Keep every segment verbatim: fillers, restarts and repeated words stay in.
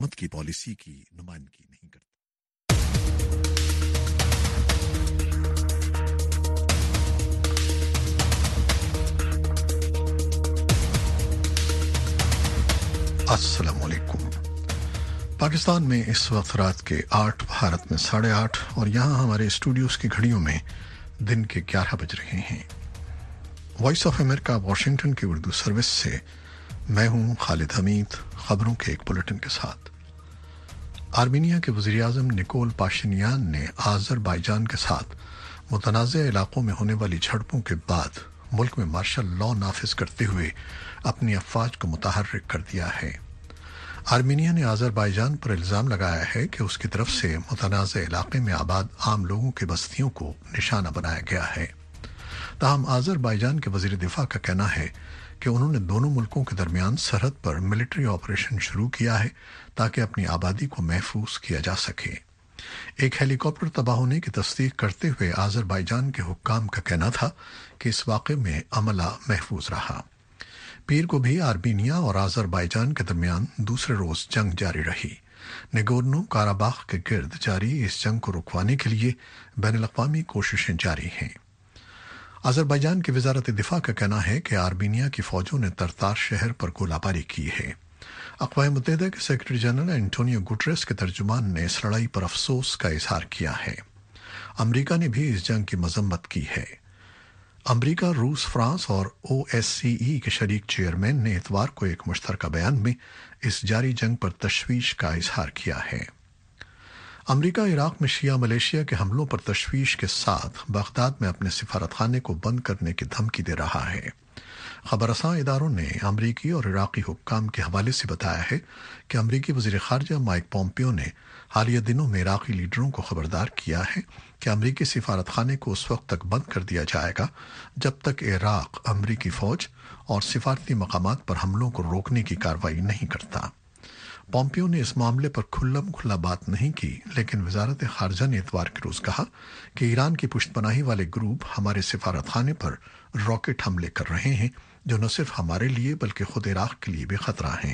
حکومت کی پالیسی کی نمائندگی نہیں کرتا۔ السلام علیکم۔ پاکستان میں اس وقت رات کے آٹھ، بھارت میں ساڑھے آٹھ اور یہاں ہمارے اسٹوڈیوز کی گھڑیوں میں دن کے گیارہ بج رہے ہیں۔ وائس آف امریکہ واشنگٹن کی اردو سروس سے میں ہوں خالد حمید، خبروں کے ایک بلیٹن کے ساتھ۔ آرمینیا کے وزیر اعظم نکول پاشینیان نے آذربائیجان کے ساتھ متنازع علاقوں میں ہونے والی جھڑپوں کے بعد ملک میں مارشل لاء نافذ کرتے ہوئے اپنی افواج کو متحرک کر دیا ہے۔ آرمینیا نے آذربائیجان پر الزام لگایا ہے کہ اس کی طرف سے متنازع علاقے میں آباد عام لوگوں کی بستیوں کو نشانہ بنایا گیا ہے۔ تاہم آذربائیجان کے وزیر دفاع کا کہنا ہے کہ انہوں نے دونوں ملکوں کے درمیان سرحد پر ملٹری آپریشن شروع کیا ہے تاکہ اپنی آبادی کو محفوظ کیا جا سکے۔ ایک ہیلی کاپٹر تباہ ہونے کی تصدیق کرتے ہوئے آذربائیجان کے حکام کا کہنا تھا کہ اس واقعے میں عملہ محفوظ رہا۔ پیر کو بھی آرمینیا اور آذربائیجان کے درمیان دوسرے روز جنگ جاری رہی۔ نگورنو کاراباخ کے گرد جاری اس جنگ کو رکوانے کے لیے بین الاقوامی کوششیں جاری ہیں۔ آذربائیجان کی وزارت دفاع کا کہنا ہے کہ آرمینیا کی فوجوں نے ترتار شہر پر گولہ باری کی ہے۔ اقوام متحدہ کے سیکرٹری جنرل اینٹونیو گوٹریس کے ترجمان نے اس لڑائی پر افسوس کا اظہار کیا ہے۔ امریکہ نے بھی اس جنگ کی مذمت کی ہے۔ امریکہ، روس، فرانس اور او ایس سی ای کے شریک چیئرمین نے اتوار کو ایک مشترکہ بیان میں اس جاری جنگ پر تشویش کا اظہار کیا ہے۔ امریکہ عراق میں شیعہ ملیشیا کے حملوں پر تشویش کے ساتھ بغداد میں اپنے سفارت خانے کو بند کرنے کی دھمکی دے رہا ہے۔ خبر رساں اداروں نے امریکی اور عراقی حکام کے حوالے سے بتایا ہے کہ امریکی وزیر خارجہ مائک پومپیو نے حالیہ دنوں میں عراقی لیڈروں کو خبردار کیا ہے کہ امریکی سفارت خانے کو اس وقت تک بند کر دیا جائے گا جب تک عراق امریکی فوج اور سفارتی مقامات پر حملوں کو روکنے کی کارروائی نہیں کرتا۔ پومپیو نے اس معاملے پر کھلم کھلا بات نہیں کی، لیکن وزارت خارجہ نے اتوار کے روز کہا کہ ایران کی پشت پناہی والے گروپ ہمارے سفارت خانے پر راکٹ حملے کر رہے ہیں جو نہ صرف ہمارے لیے بلکہ خود عراق کے لیے بھی خطرہ ہیں۔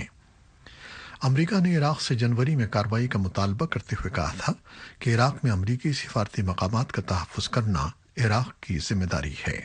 امریکہ نے عراق سے جنوری میں کارروائی کا مطالبہ کرتے ہوئے کہا تھا کہ عراق میں امریکی سفارتی مقامات کا تحفظ کرنا عراق کی ذمہ داری ہے۔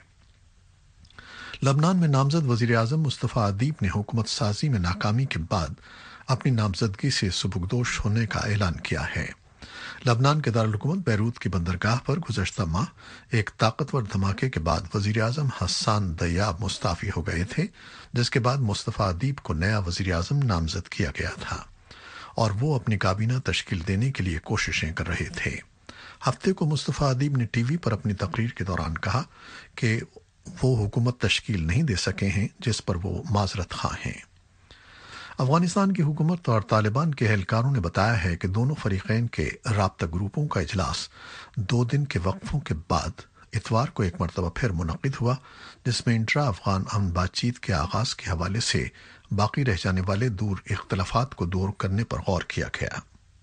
لبنان میں نامزد وزیر اعظم مصطفیٰ ادیب نے حکومت سازی میں ناکامی کے بعد اپنی نامزدگی سے سبکدوش ہونے کا اعلان کیا ہے۔ لبنان کے دارالحکومت بیروت کی بندرگاہ پر گزشتہ ماہ ایک طاقتور دھماکے کے بعد وزیر اعظم حسان دیاب مستعفی ہو گئے تھے، جس کے بعد مصطفیٰ ادیب کو نیا وزیر اعظم نامزد کیا گیا تھا اور وہ اپنی کابینہ تشکیل دینے کے لیے کوششیں کر رہے تھے۔ ہفتے کو مصطفیٰ ادیب نے ٹی وی پر اپنی تقریر کے دوران کہا کہ وہ حکومت تشکیل نہیں دے سکے ہیں، جس پر وہ معذرت خواہ ہیں۔ افغانستان کی حکومت اور طالبان کے اہلکاروں نے بتایا ہے کہ دونوں فریقین کے رابطہ گروپوں کا اجلاس دو دن کے وقفوں کے بعد اتوار کو ایک مرتبہ پھر منعقد ہوا، جس میں انٹرا افغان امن بات چیت کے آغاز کے حوالے سے باقی رہ جانے والے دور اختلافات کو دور کرنے پر غور کیا گیا۔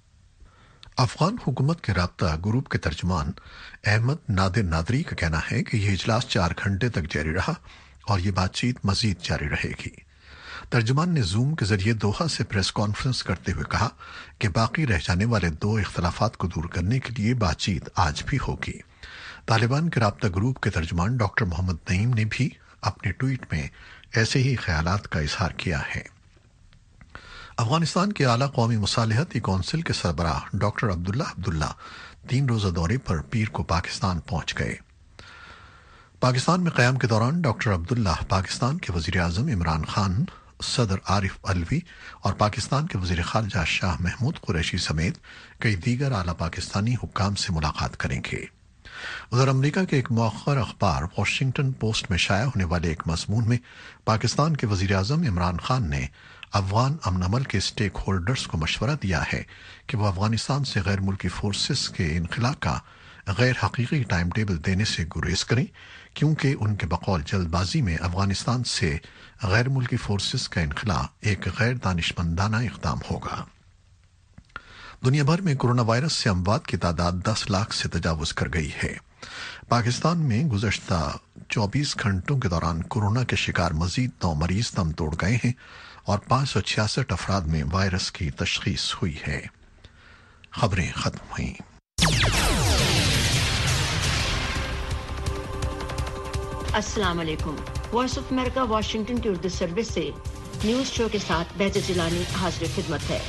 افغان حکومت کے رابطہ گروپ کے ترجمان احمد نادر نادری کا کہنا ہے کہ یہ اجلاس چار گھنٹے تک جاری رہا اور یہ بات چیت مزید جاری رہے گی۔ ترجمان نے زوم کے ذریعے دوحہ سے پریس کانفرنس کرتے ہوئے کہا کہ باقی رہ جانے والے دو اختلافات کو دور کرنے کے لیے بات چیت آج بھی ہوگی۔ طالبان کے رابطہ گروپ کے ترجمان ڈاکٹر محمد نعیم نے بھی اپنے ٹویٹ میں ایسے ہی خیالات کا اظہار کیا ہے۔ افغانستان کے اعلیٰ قومی مصالحتی کونسل کے سربراہ ڈاکٹر عبداللہ عبداللہ تین روزہ دورے پر پیر کو پاکستان پہنچ گئے۔ پاکستان میں قیام کے دوران ڈاکٹر عبداللہ پاکستان کے وزیر اعظم عمران خان، صدر عارف علوی اور پاکستان کے وزیر خارجہ شاہ محمود قریشی سمیت کئی دیگر اعلیٰ پاکستانی حکام سے ملاقات کریں گے۔ ادھر امریکہ کے ایک مؤخر اخبار واشنگٹن پوسٹ میں شائع ہونے والے ایک مضمون میں پاکستان کے وزیر اعظم عمران خان نے افغان امن عمل کے اسٹیک ہولڈرز کو مشورہ دیا ہے کہ وہ افغانستان سے غیر ملکی فورسز کے انخلا کا غیر حقیقی ٹائم ٹیبل دینے سے گریز کریں، کیونکہ ان کے بقول جلد بازی میں افغانستان سے غیر ملکی فورسز کا انخلا ایک غیر دانشمندانہ اقدام ہوگا۔ دنیا بھر میں کرونا وائرس سے اموات کی تعداد دس لاکھ سے تجاوز کر گئی ہے۔ پاکستان میں گزشتہ چوبیس گھنٹوں کے دوران کورونا کے شکار مزید نو مریض دم توڑ گئے ہیں اور पाँच सौ छियासठ अफराद में वायरस की तशखीस हुई है। खबरें खत्म हुई। अस्सलाम वालेकुम। वॉइस ऑफ अमेरिका वाशिंगटन की उर्दू सर्विस से न्यूज शो के साथ बेहतर जिलानी हाजिर खिदमत है।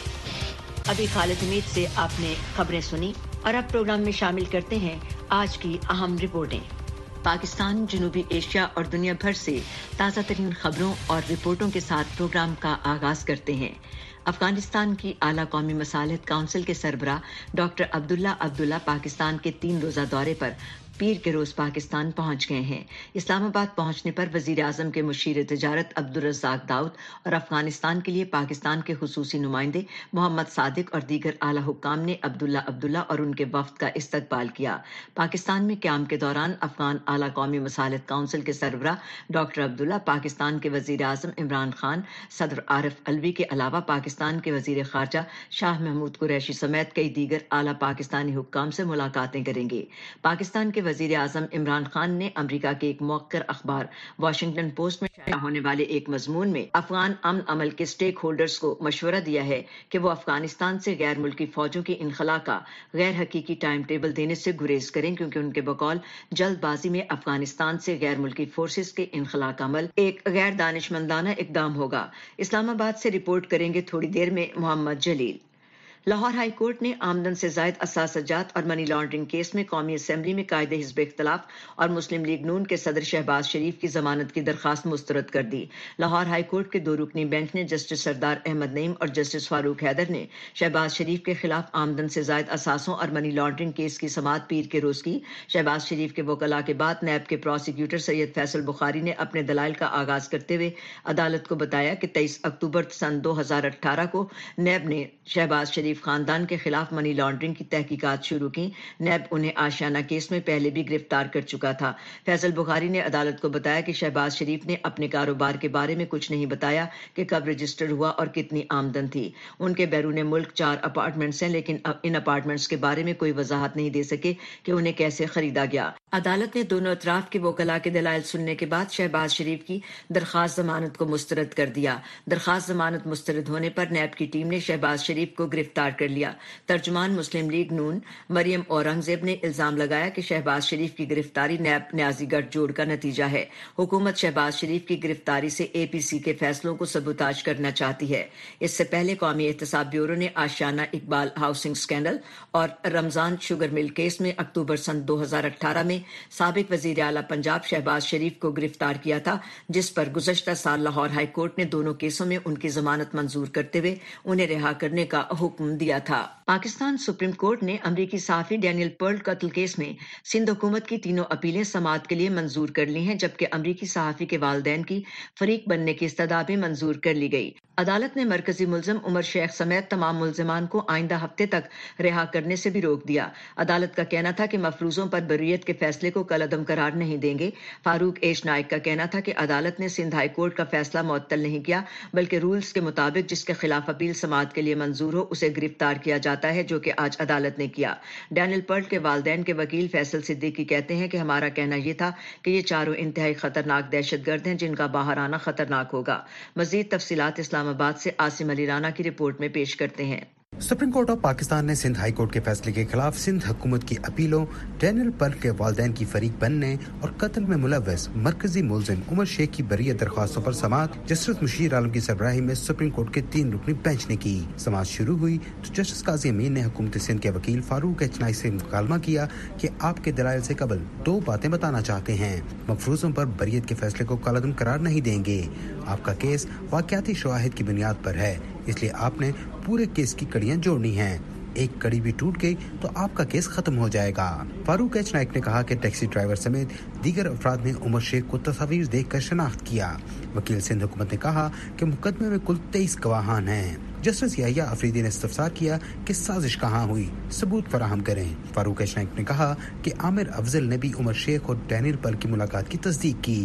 अभी खालिद हमीद से आपने खबरें सुनी और अब प्रोग्राम में शामिल करते हैं आज की अहम रिपोर्टें। पाकिस्तान, जनूबी एशिया और दुनिया भर से ताज़ा तरीन खबरों और रिपोर्टों के साथ प्रोग्राम का आगाज करते हैं। अफगानिस्तान की आला कौमी मसालहत काउंसिल के सरबराह डॉक्टर अब्दुल्ला अब्दुल्ला पाकिस्तान के तीन रोज़ा दौरे पर पीर के रोज पाकिस्तान पहुंच गए हैं। इस्लामाबाद पहुंचने पर वजीर आजम के मुशीर तिजारत अब्दुल रज़ाक दाऊद और अफगानिस्तान के लिए पाकिस्तान के खुसूसी नुमाइंदे मोहम्मद सादिक और दीगर आला हुक्काम ने अब्दुल्ला अब्दुल्ला और उनके वफ्द का इस्तकबाल किया। पाकिस्तान में क़याम के दौरान अफगान आला कौमी मसालहत काउंसिल के सरबराह डॉक्टर अब्दुल्ला पाकिस्तान के वजीर आजम इमरान खान, सदर आरिफ अलवी के अलावा पाकिस्तान के वजीर खारजा शाह महमूद कुरैशी समेत कई दीगर आला पाकिस्तानी हुक्काम से मुलाकातें करेंगे। पाकिस्तान के वजीर आजम इमरान खान ने अमेरिका के एक मौक़र अखबार वाशिंगटन पोस्ट में शाया होने वाले एक मजमून में अफगान अमन अमल के स्टेक होल्डर्स को मशवरा दिया है कि वो अफगानिस्तान से गैर मुल्की फौजों की इनखला का गैर हकीकी टाइम टेबल देने से गुरेज करें, क्योंकि उनके बकौल जल्दबाजी में अफगानिस्तान से गैर मुल्की फोर्सेस के इनखला का अमल एक गैर दानिशमंदाना इकदाम होगा। इस्लामाबाद से रिपोर्ट करेंगे थोड़ी देर में मोहम्मद जलील। लाहौर हाई कोर्ट ने आमदन से जायद असासजात और मनी लॉन्ड्रिंग केस में कौमी असम्बली में कायदे हिज़्ब इख्तिलाफ और मुस्लिम लीग नून के सदर शहबाज शरीफ की जमानत की दरखास्त मुस्तरद कर दी। लाहौर हाई कोर्ट के दो रुकनी बेंच ने जस्टिस सरदार अहमद नईम और जस्टिस फारूक हैदर ने शहबाज शरीफ के खिलाफ आमदन से जायद असासों और मनी लॉन्ड्रिंग केस की समाअत पीर के रोज की। शहबाज शरीफ के वकला के बाद नैब के प्रोसिक्यूटर सैयद फैसल बुखारी ने अपने दलाइल का आगाज करते हुए अदालत को बताया कि तेईस अक्टूबर सन दो हजार अठारह को नैब ने शहबाज शरीफ खानदान के खिलाफ मनी लॉन्ड्रिंग की तहकीकात शुरू की। नैब उन्हें आशियाना केस में पहले भी गिरफ्तार कर चुका था। फैसल बुखारी ने अदालत को बताया कि शहबाज शरीफ ने अपने कारोबार के बारे में कुछ नहीं बताया कि कब रजिस्टर हुआ और कितनी आमदन थी। उनके बैरून मुल्क चार अपार्टमेंट्स हैं, लेकिन इन अपार्टमेंट्स के बारे में कोई वजाहत नहीं दे सके कि उन्हें कैसे खरीदा गया। अदालत ने दोनों अतराफ के वकला के दलाइल सुनने के बाद शहबाज शरीफ की दरखास्त जमानत को मुस्तरद कर दिया। दरखास्त जमानत मुस्तरद होने पर नैब की टीम ने शहबाज शरीफ को गिरफ्तार कर लिया। तर्जुमान मुस्लिम लीग नून मरियम औरंगजेब ने इल्जाम लगाया कि शहबाज शरीफ की गिरफ्तारी नैब न्याजी गठजोड़ का नतीजा है। हुकूमत शहबाज शरीफ की गिरफ्तारी से ए पी सी के फैसलों को सबूताज करना चाहती है। इससे पहले कौमी एहतसाब ब्यूरो ने आशियाना इकबाल हाउसिंग स्कैंडल और रमजान शुगर मिल केस में अक्टूबर सन दो हजार अठारह में साबिक वजीर आला पंजाब शहबाज शरीफ को गिरफ्तार किया था, जिस पर गुज़श्ता साल लाहौर हाई कोर्ट ने दोनों केसों में उनकी जमानत मंजूर करते हुए उन्हें रिहा करने का हुक्म दिया था। पाकिस्तान सुप्रीम कोर्ट ने अमरीकी सहाफी डैनियल पर्ल कत्ल केस में सिंध हुकूमत की तीनों अपीलें समाअत के लिए मंजूर कर ली हैं, जबकि अमरीकी सहाफी के वालिदैन की फरीक बनने की इस्तदा भी मंजूर कर ली गई। अदालत ने मरकजी मुल्ज़िम उमर शेख समेत तमाम मुल्ज़िमान को आइंदा हफ्ते तक रिहा करने से भी रोक दिया। अदालत का कहना था कि मफरूजों पर बर्रियत के फैसले को कलअदम करार नहीं देंगे। फारूक एश नाइक का कहना था कि अदालत ने सिंध हाई कोर्ट का फैसला मुअत्तल नहीं किया, बल्कि रूल्स के मुताबिक जिसके खिलाफ अपील समाअत के लिए मंजूर हो उसे गिरफ्तार किया जाता है, जो कि आज अदालत ने किया। डैनियल पर्ल के वालिदैन के वकील फैसल सिद्दीकी कहते हैं कि हमारा कहना यह था कि ये चारों इंतहाई खतरनाक दहशतगर्द हैं, जिनका बाहर आना खतरनाक होगा। मजीद तफसीलात इस्लामाबाद से आसिम अली राना की रिपोर्ट में पेश करते हैं। सुप्रीम कोर्ट ऑफ पाकिस्तान ने सिंध हाई कोर्ट के फैसले के खिलाफ सिंध हुकूमत की अपीलों, डैनियल पर्ल के वालिदैन की फरीक बनने और कत्ल में मुलव्वस मरकजी मुल्जिम उमर शेख की बरियत दरख्वास्तों पर समाअत जस्टिस मुशीर आलम की सरबराही में सुप्रीम कोर्ट के तीन रुकनी बेंच ने की। समाअत शुरू हुई तो जस्टिस काजी अमीन ने हुकूमत सिंध के वकील फारूक एच नाइक से मुकालमा किया कि आपके दलाइल से कबल दो बातें बताना चाहते हैं। मफरूजों पर बरियत के फैसले को कलअदम करार नहीं देंगे। आपका केस वाकयाती शवाहिद की बुनियाद पर है, इसलिए आपने पूरे केस की कड़ियां जोड़नी हैं। एक कड़ी भी टूट गई तो आपका केस खत्म हो जाएगा। फारूक एच नाइक ने कहा कि टैक्सी ड्राइवर समेत दीगर अफराद ने उमर शेख को तस्वीर देखकर शनाख्त किया। वकील सिंध हुकूमत ने कहा कि मुकदमे में कुल तेईस गवाहान हैं। जस्टिस याहिया अफरीदी ने इस्तफसार किया कि साजिश कहाँ हुई, सबूत फराहम करें। फारूक एच नाइक ने कहा कि आमिर अफजल ने भी उमर शेख और डैनियल पर्ल की मुलाकात की तस्दीक की।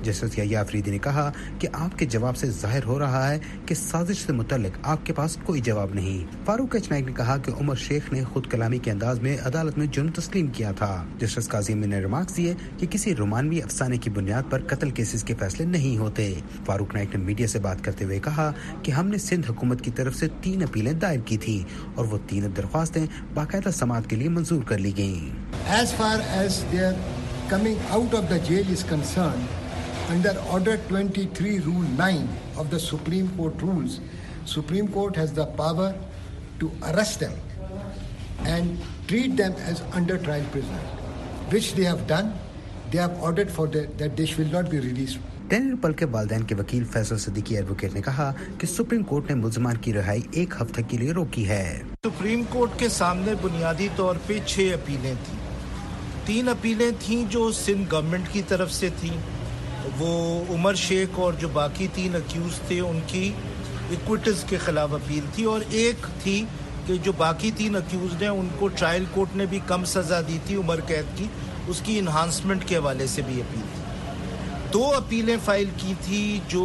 जस्टिस यहिया अफरीदी ने कहा कि आपके जवाब से जाहिर हो रहा है कि साजिश से मुतल्लिक आपके पास कोई जवाब नहीं। फारूक एच नाइक ने कहा कि उमर शेख ने खुद कलामी के अंदाज में अदालत में जुर्म तस्लीम किया था। जस्टिस काज़िम ने रिमार्क्स दिए कि किसी रोमानवी अफसाने की बुनियाद पर कत्ल केसेस के फैसले नहीं होते। फारूक नाइक ने मीडिया से बात करते हुए कहा कि हमने सिंध हुकूमत की तरफ से तीन अपीलें दायर की थी और वो तीन दरख्वास्तें बाकायदा समाअत के लिए मंजूर कर ली गईं। As far as their coming out of the jail is concerned, under Order twenty-three, Rule nine of the Supreme Court rules, Supreme Court has the power to arrest them and treat them as under trial prisoners, which they have done. They have ordered for the, that they will not be released. Daniel Pearl के वालिदैन के वकील Faisal Siddiqui advocate ने कहा कि supreme court ने मुल्ज़मान की रिहाई एक हफ्ते के लिए रोकी है। सुप्रीम कोर्ट के सामने बुनियादी तौर पे छह अपीलें थी। तीन अपीलें थीं जो सिंध गवर्नमेंट की तरफ से थीं, वो उमर शेख और जो बाकी तीन अक्यूज थे उनकी इक्विटीज के खिलाफ अपील थी, और एक थी कि जो बाकी तीन अक्यूज ने उनको ट्रायल कोर्ट ने भी कम सज़ा दी थी उम्र कैद की, उसकी इन्हांसमेंट के हवाले से भी अपील थी। दो अपीलें फाइल की थी जो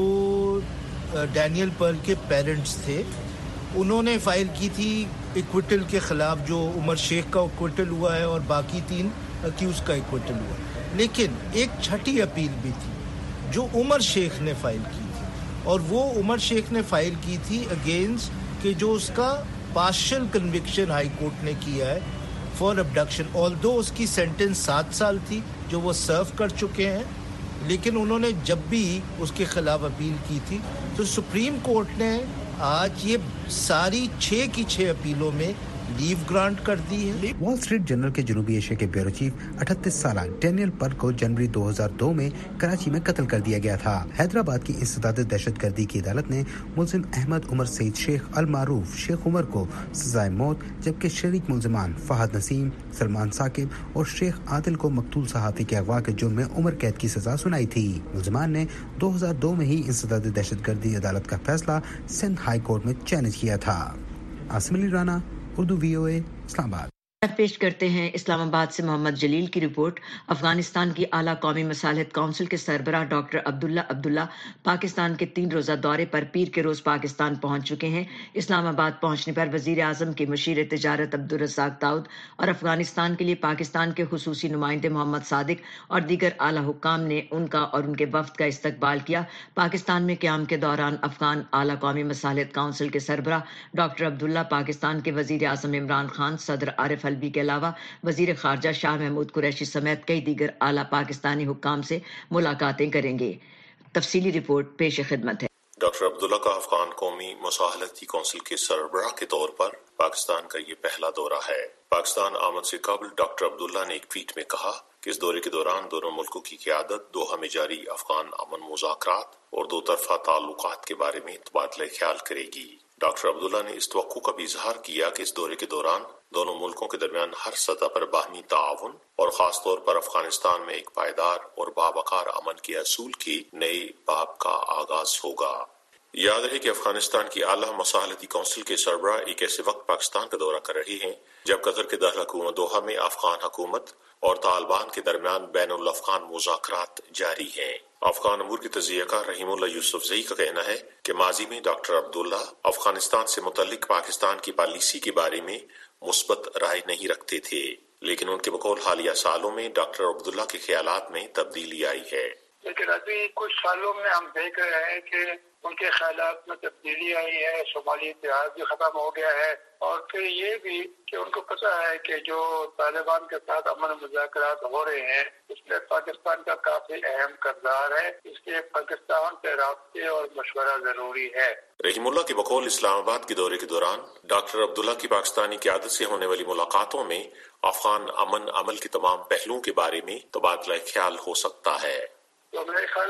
डैनियल पर्ल के पेरेंट्स थे, उन्होंने फाइल की थी इक्विटल के खिलाफ, जो उमर शेख का इक्विटल हुआ है और बाकी तीन अक्यूज का इक्विटल हुआ। लेकिन एक छठी अपील भी थी जो उमर शेख ने फाइल की थी, और वो उमर शेख ने फाइल की थी अगेंस्ट कि जो उसका पार्शियल कन्विक्शन हाई कोर्ट ने किया है फॉर अबडक्शन, ऑल्दो उसकी सेंटेंस सात साल थी जो वो सर्व कर चुके हैं, लेकिन उन्होंने जब भी उसके खिलाफ अपील की थी तो सुप्रीम कोर्ट ने आज ये सारी छः की छः अपीलों में लीव ग्रांट कर दी है। वॉल स्ट्रीट जर्नल के जनूबी एशिया के ब्यूरो चीफ अठतीस साल डैनियल पर्ल को जनवरी दो हज़ार दो में कराची में कत्ल कर दिया गया था। हैदराबाद की इंसदाद दहशतगर्दी की अदालत ने मुल्जिम अहमद उमर सईद शेख अल मारूफ शेख उमर को सजाए मौत, जबकि शरीक मुल्जिमान फहद नसीम, सलमान साकिब और शेख आदिल को मकतूल सहाफ़ी के अगवा के जुर्म में उम्र कैद की सजा सुनाई थी। मुल्जिमान ने दो हज़ार दो में ही इंसदाद दहशतगर्दी अदालत का फैसला सिंध हाई कोर्ट में चैलेंज किया था। आसिम अली राना, उर्दू वीओए, इस्लामाबाद। पेश करते हैं इस्लामाबाद से मोहम्मद जलील की रिपोर्ट। अफगानिस्तान की आला कौमी मसालहत काउंसिल के सरबराह डॉक्टर अब्दुल्ला अब्दुल्ला पाकिस्तान के तीन रोज़ा दौरे पर पीर के रोज़ पाकिस्तान पहुंच चुके हैं। इस्लामाबाद पहुंचने पर वज़ीर आज़म के मुशीर तिजारत अब्दुल रज़ाक दाऊद और अफगानिस्तान के लिए पाकिस्तान के खुसूसी नुमाइंदे मोहम्मद सादिक और दीगर आला हुक्काम ने उनका और उनके वफ्द का इस्तकबाल किया। पाकिस्तान में क़याम के दौरान अफगान आला कौमी मसालहत काउंसिल के सरबराह डॉक्टर अब्दुल्ला पाकिस्तान के वज़ीर आज़म इमरान खान, सदर आरिफ अलवी के अलावा वजीर खारजा शाह महमूद कुरैशी समेत कई दीगर आला पाकिस्तानी हुक्काम से मुलाकातें करेंगे। तफसीली रिपोर्ट पेश खिदमत है। डॉक्टर अब्दुल्ला का अफगान कौमी मुसाहलती कौंसिल के सरबराह के तौर पर पाकिस्तान का ये पहला दौरा है। पाकिस्तान आमद से कबल डॉक्टर अब्दुल्ला ने एक ट्वीट में कहा कि इस दौरे के दौरान दोनों मुल्कों की क़यादत दोहा में जारी अफगान अमन मुज़ाकरात और दो तरफा ताल्लुकात के बारे में तबादला ख्याल करेगी। डॉक्टर अब्दुल्ला ने इस तवक्को का भी इजहार किया कि इस दौरे के दौरान दोनों मुल्कों के दरमियान हर सतह पर बाहमी ताआवुन और खास तौर पर अफगानिस्तान में एक पायदार और बावकार अमन के असूल की नए बाब का आगाज होगा। याद रहे कि अफगानिस्तान की आला मसाहलती काउंसिल के सरबराह एक ऐसे वक्त पाकिस्तान का दौरा कर रहे हैं जब कतर के दारकूमत दोहा में अफगान हुकूमत और तालिबान के दरमियान बैनुल अफगान मुज़ाकरात जारी हैं। अफगान अमूर के तजियाकार रहीमुल्लाह यूसुफजई का कहना है कि माजी में डॉक्टर अब्दुल्ला अफगानिस्तान से मुतल्लिक पाकिस्तान की पॉलिसी के बारे में मुस्बत राय नहीं रखते थे, लेकिन उनके बकौल हालिया सालों में डॉक्टर अब्दुल्ला के ख्यालात में तब्दीली आई है। लेकिन अभी कुछ सालों में हम देख रहे हैं कि उनके ख्यालात में तब्दीली आई है, सोमाली इतिहाद भी खत्म हो गया है, और फिर ये भी कि उनको पता है कि जो तालिबान के साथ अमन मुज़ाकरात हो रहे हैं इसमें पाकिस्तान का काफी अहम किरदार है, इसलिए पाकिस्तान से राब्ते और मशवरा जरूरी है। रहीमुल्लाह के बकौल इस्लामाबाद के दौरे के दौरान डॉक्टर अब्दुल्ला की पाकिस्तानी क़यादत से होने वाली मुलाकातों में अफगान अमन अमल के तमाम पहलुओं के बारे में तबादला ख्याल हो सकता है। तो मेरे ख्याल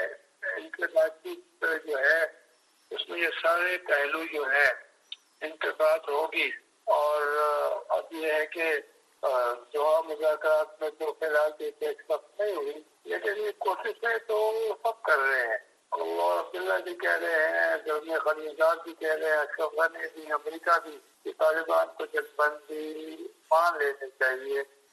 में इनके बातचीत जो है उसमें ये सारे पहलू जो है इनके बात होगी, और अब ये है कि दोहा मुज़ाकरात में तो फिलहाल पेशकश नहीं हुई, लेकिन ये कोशिशें तो सब कर रहे हैं। और अब्दुल्ला भी कह रहे हैं, जर्मनी खलीजात भी कह रहे हैं, अशरफ गनी भी, अमेरिका भी, कि तालिबान को जथेबंदी मान लेनी चाहिए,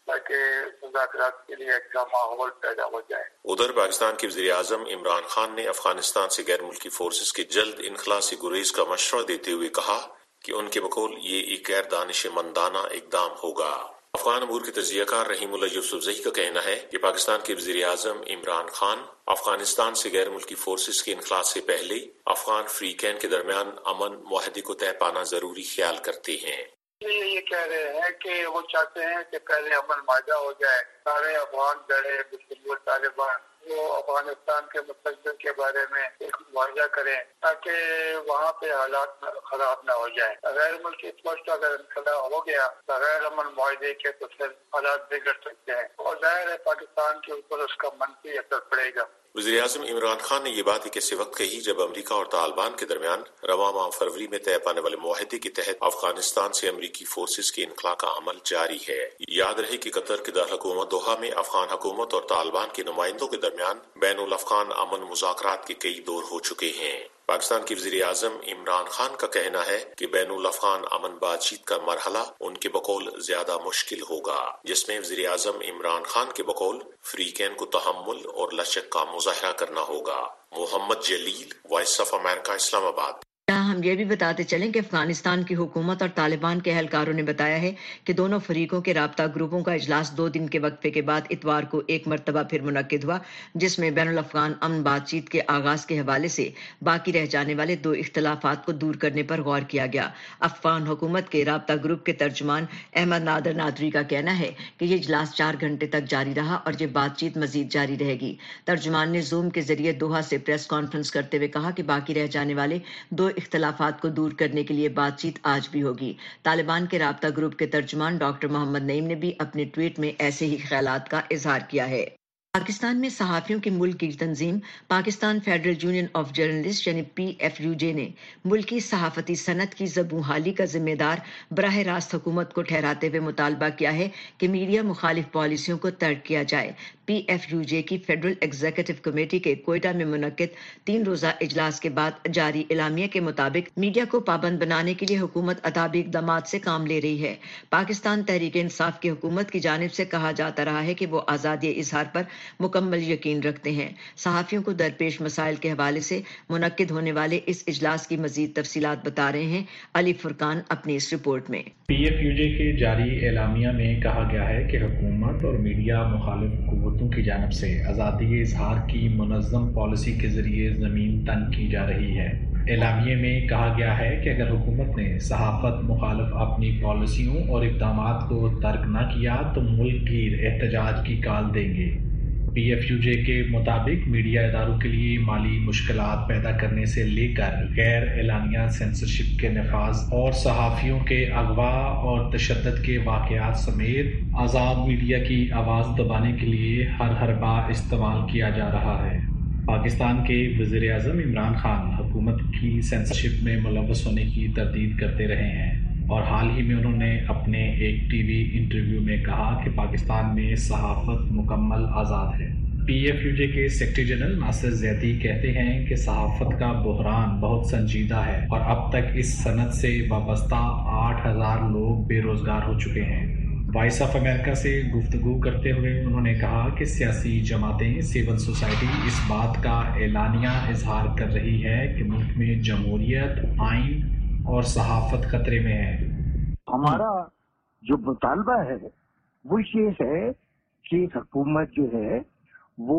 تاکہ مذاکرات کے لیے ایک ماحول پیدا ہو جائے۔ ادھر پاکستان کے وزیر اعظم عمران خان نے افغانستان سے غیر ملکی فورسز کے جلد انخلا سے گریز کا مشورہ دیتے ہوئے کہا کہ ان کے بقول یہ ایک غیر دانش مندانہ اقدام ہوگا۔ افغان امور کے تجزیہ کار رحیم اللہ یوسفزئی کا کہنا ہے کہ پاکستان کے وزیر اعظم عمران خان افغانستان سے غیر ملکی فورسز کے انخلا سے پہلے افغان فریقین کے درمیان امن معاہدے کو طے پانا ضروری خیال کرتے ہیں۔ یہ کہہ رہے ہیں کہ وہ چاہتے ہیں کہ پہلے امن معاہدہ ہو جائے، سارے افغان لڑے بالکل طالبان وہ افغانستان کے مستقبل کے بارے میں ایک معاہدہ کریں تاکہ وہاں پہ حالات خراب نہ ہو جائیں۔ غیر ملکی فوج اگر انخلا ہو گیا بغیر امن معاہدے کے تو پھر حالات بگڑ سکتے ہیں اور ظاہر ہے پاکستان کے اوپر اس کا منفی اثر پڑے گا۔ وزیر اعظم عمران خان نے یہ بات ایک ایسے وقت کہی جب امریکہ اور طالبان کے درمیان رواں ماہ فروری میں طے پانے والے معاہدے کے تحت افغانستان سے امریکی فورسز کے انخلا کا عمل جاری ہے۔ یاد رہے کہ قطر کے دارالحکومت دوحہ میں افغان حکومت اور طالبان کے نمائندوں کے درمیان بین الافغان امن مذاکرات کے کئی دور ہو چکے ہیں۔ پاکستان کے وزیر اعظم عمران خان کا کہنا ہے کہ بین الافغان امن بات چیت کا مرحلہ ان کے بقول زیادہ مشکل ہوگا، جس میں وزیر اعظم عمران خان کے بقول فریقین کو تحمل اور لچک کا مظاہرہ کرنا ہوگا۔ محمد جلیل، وائس آف امریکہ، اسلام آباد۔ ہم یہ بھی بتاتے چلیں کہ افغانستان کی حکومت اور طالبان کے اہلکاروں نے بتایا ہے کہ دونوں فریقوں کے رابطہ گروپوں کا اجلاس دو دن کے وقفے کے بعد اتوار کو ایک مرتبہ پھر منعقد ہوا، جس میں بین الافغان امن بات چیت کے آغاز کے حوالے سے باقی رہ جانے والے دو اختلافات کو دور کرنے پر غور کیا گیا۔ افغان حکومت کے رابطہ گروپ کے ترجمان احمد نادر نادری کا کہنا ہے کہ یہ اجلاس چار گھنٹے تک جاری رہا اور یہ بات چیت مزید جاری رہے گی۔ ترجمان نے زوم کے ذریعے دوحہ سے پریس کانفرنس کرتے ہوئے کہا کہ باقی رہ جانے والے دو اختلافات کو دور کرنے کے لیے بات چیت آج بھی ہوگی۔ طالبان کے رابطہ گروپ کے ترجمان ڈاکٹر محمد نعیم نے بھی اپنے ٹویٹ میں ایسے ہی خیالات کا اظہار کیا ہے۔ پاکستان میں صحافیوں کی ملک کی تنظیم Pakistan federal union of journalist یعنی پی ایف یو جے نے ملکی صحافتی صنعت کی زبوں حالی کا ذمہ دار براہ راست حکومت کو ٹھہراتے ہوئے مطالبہ کیا ہے کہ میڈیا مخالف پالیسیوں کو ترک کیا جائے۔ پی ایف یو جے کی فیڈرل ایگزیکٹو کمیٹی کے کوئٹہ میں منعقد تین روزہ اجلاس کے بعد جاری اعلامیہ کے مطابق میڈیا کو پابند بنانے کے لیے حکومت ادابی اقدامات سے کام لے رہی ہے۔ پاکستان تحریک انصاف کی حکومت کی جانب سے کہا جاتا رہا ہے کہ وہ آزادی اظہار پر مکمل یقین رکھتے ہیں۔ صحافیوں کو درپیش مسائل کے حوالے سے منعقد ہونے والے اس اجلاس کی مزید تفصیلات بتا رہے ہیں علی فرقان اپنی اس رپورٹ میں۔ پی ایف یو جے کے جاری اعلامیہ میں کہا گیا ہے کہ حکومت اور میڈیا مخالف قوتوں کی جانب سے آزادی اظہار کی منظم پالیسی کے ذریعے زمین تنگ کی جا رہی ہے۔ اعلامیے میں کہا گیا ہے کہ اگر حکومت نے صحافت مخالف اپنی پالیسیوں اور اقدامات کو ترک نہ کیا تو ملک گیر احتجاج کی کال دیں گے۔ پی ایف یو جے کے مطابق میڈیا اداروں کے لیے مالی مشکلات پیدا کرنے سے لے کر غیر اعلانیہ سینسرشپ کے نفاذ اور صحافیوں کے اغوا اور تشدد کے واقعات سمیت آزاد میڈیا کی آواز دبانے کے لیے ہر حربہ استعمال کیا جا رہا ہے۔ پاکستان کے وزیر اعظم عمران خان حکومت کی سینسرشپ میں ملوث ہونے کی تردید کرتے رہے ہیں اور حال ہی میں انہوں نے اپنے ایک ٹی وی انٹرویو میں کہا کہ پاکستان میں صحافت مکمل آزاد ہے۔ پی ایف یو جے کے سیکرٹری جنرل ناصر زیدی کہتے ہیں کہ صحافت کا بحران بہت سنجیدہ ہے اور اب تک اس صنعت سے وابستہ آٹھ ہزار لوگ بے روزگار ہو چکے ہیں۔ وائس آف امریکہ سے گفتگو کرتے ہوئے انہوں نے کہا کہ سیاسی جماعتیں، سول سوسائٹی اس بات کا اعلانیہ اظہار کر رہی ہے کہ ملک میں جمہوریت، آئین اور صحافت خطرے میں ہے۔ ہمارا جو مطالبہ ہے وہ یہ ہے کہ حکومت جو ہے وہ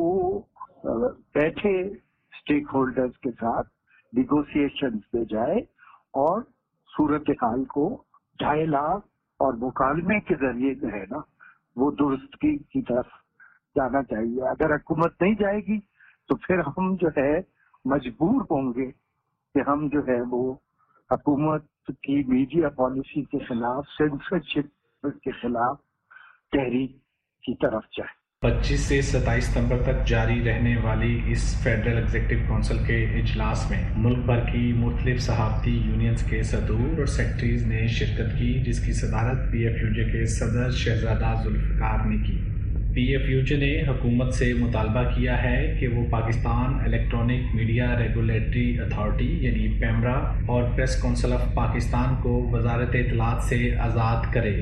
بیٹھے اسٹیک ہولڈرز کے ساتھ نیگوسیشن پہ جائے اور صورتحال کو ڈھائلا اور مکالمے کے ذریعے جو ہے نا وہ درستگی کی طرف جانا چاہیے۔ اگر حکومت نہیں جائے گی تو پھر ہم جو ہے مجبور ہوں گے کہ ہم جو ہے وہ حکومت کی میڈیا پالیسی کے خلاف، سینسرشپ کے خلاف تحریک کی طرف جائیں۔ پچیس سے ستائیس ستمبر تک جاری رہنے والی اس فیڈرل ایگزیکٹو کونسل کے اجلاس میں ملک بھر کی مختلف صحافتی یونینز کے صدور اور سیکرٹریز نے شرکت کی، جس کی صدارت پی ایف یو جے کے صدر شہزادہ ذوالفقار نے کی۔ پی ایف یو جے نے حکومت سے مطالبہ کیا ہے کہ وہ Pakistan electronic media regulatory authority یعنی پیمرا اور پریس کونسل آف پاکستان کو وزارت اطلاعات سے آزاد کرے۔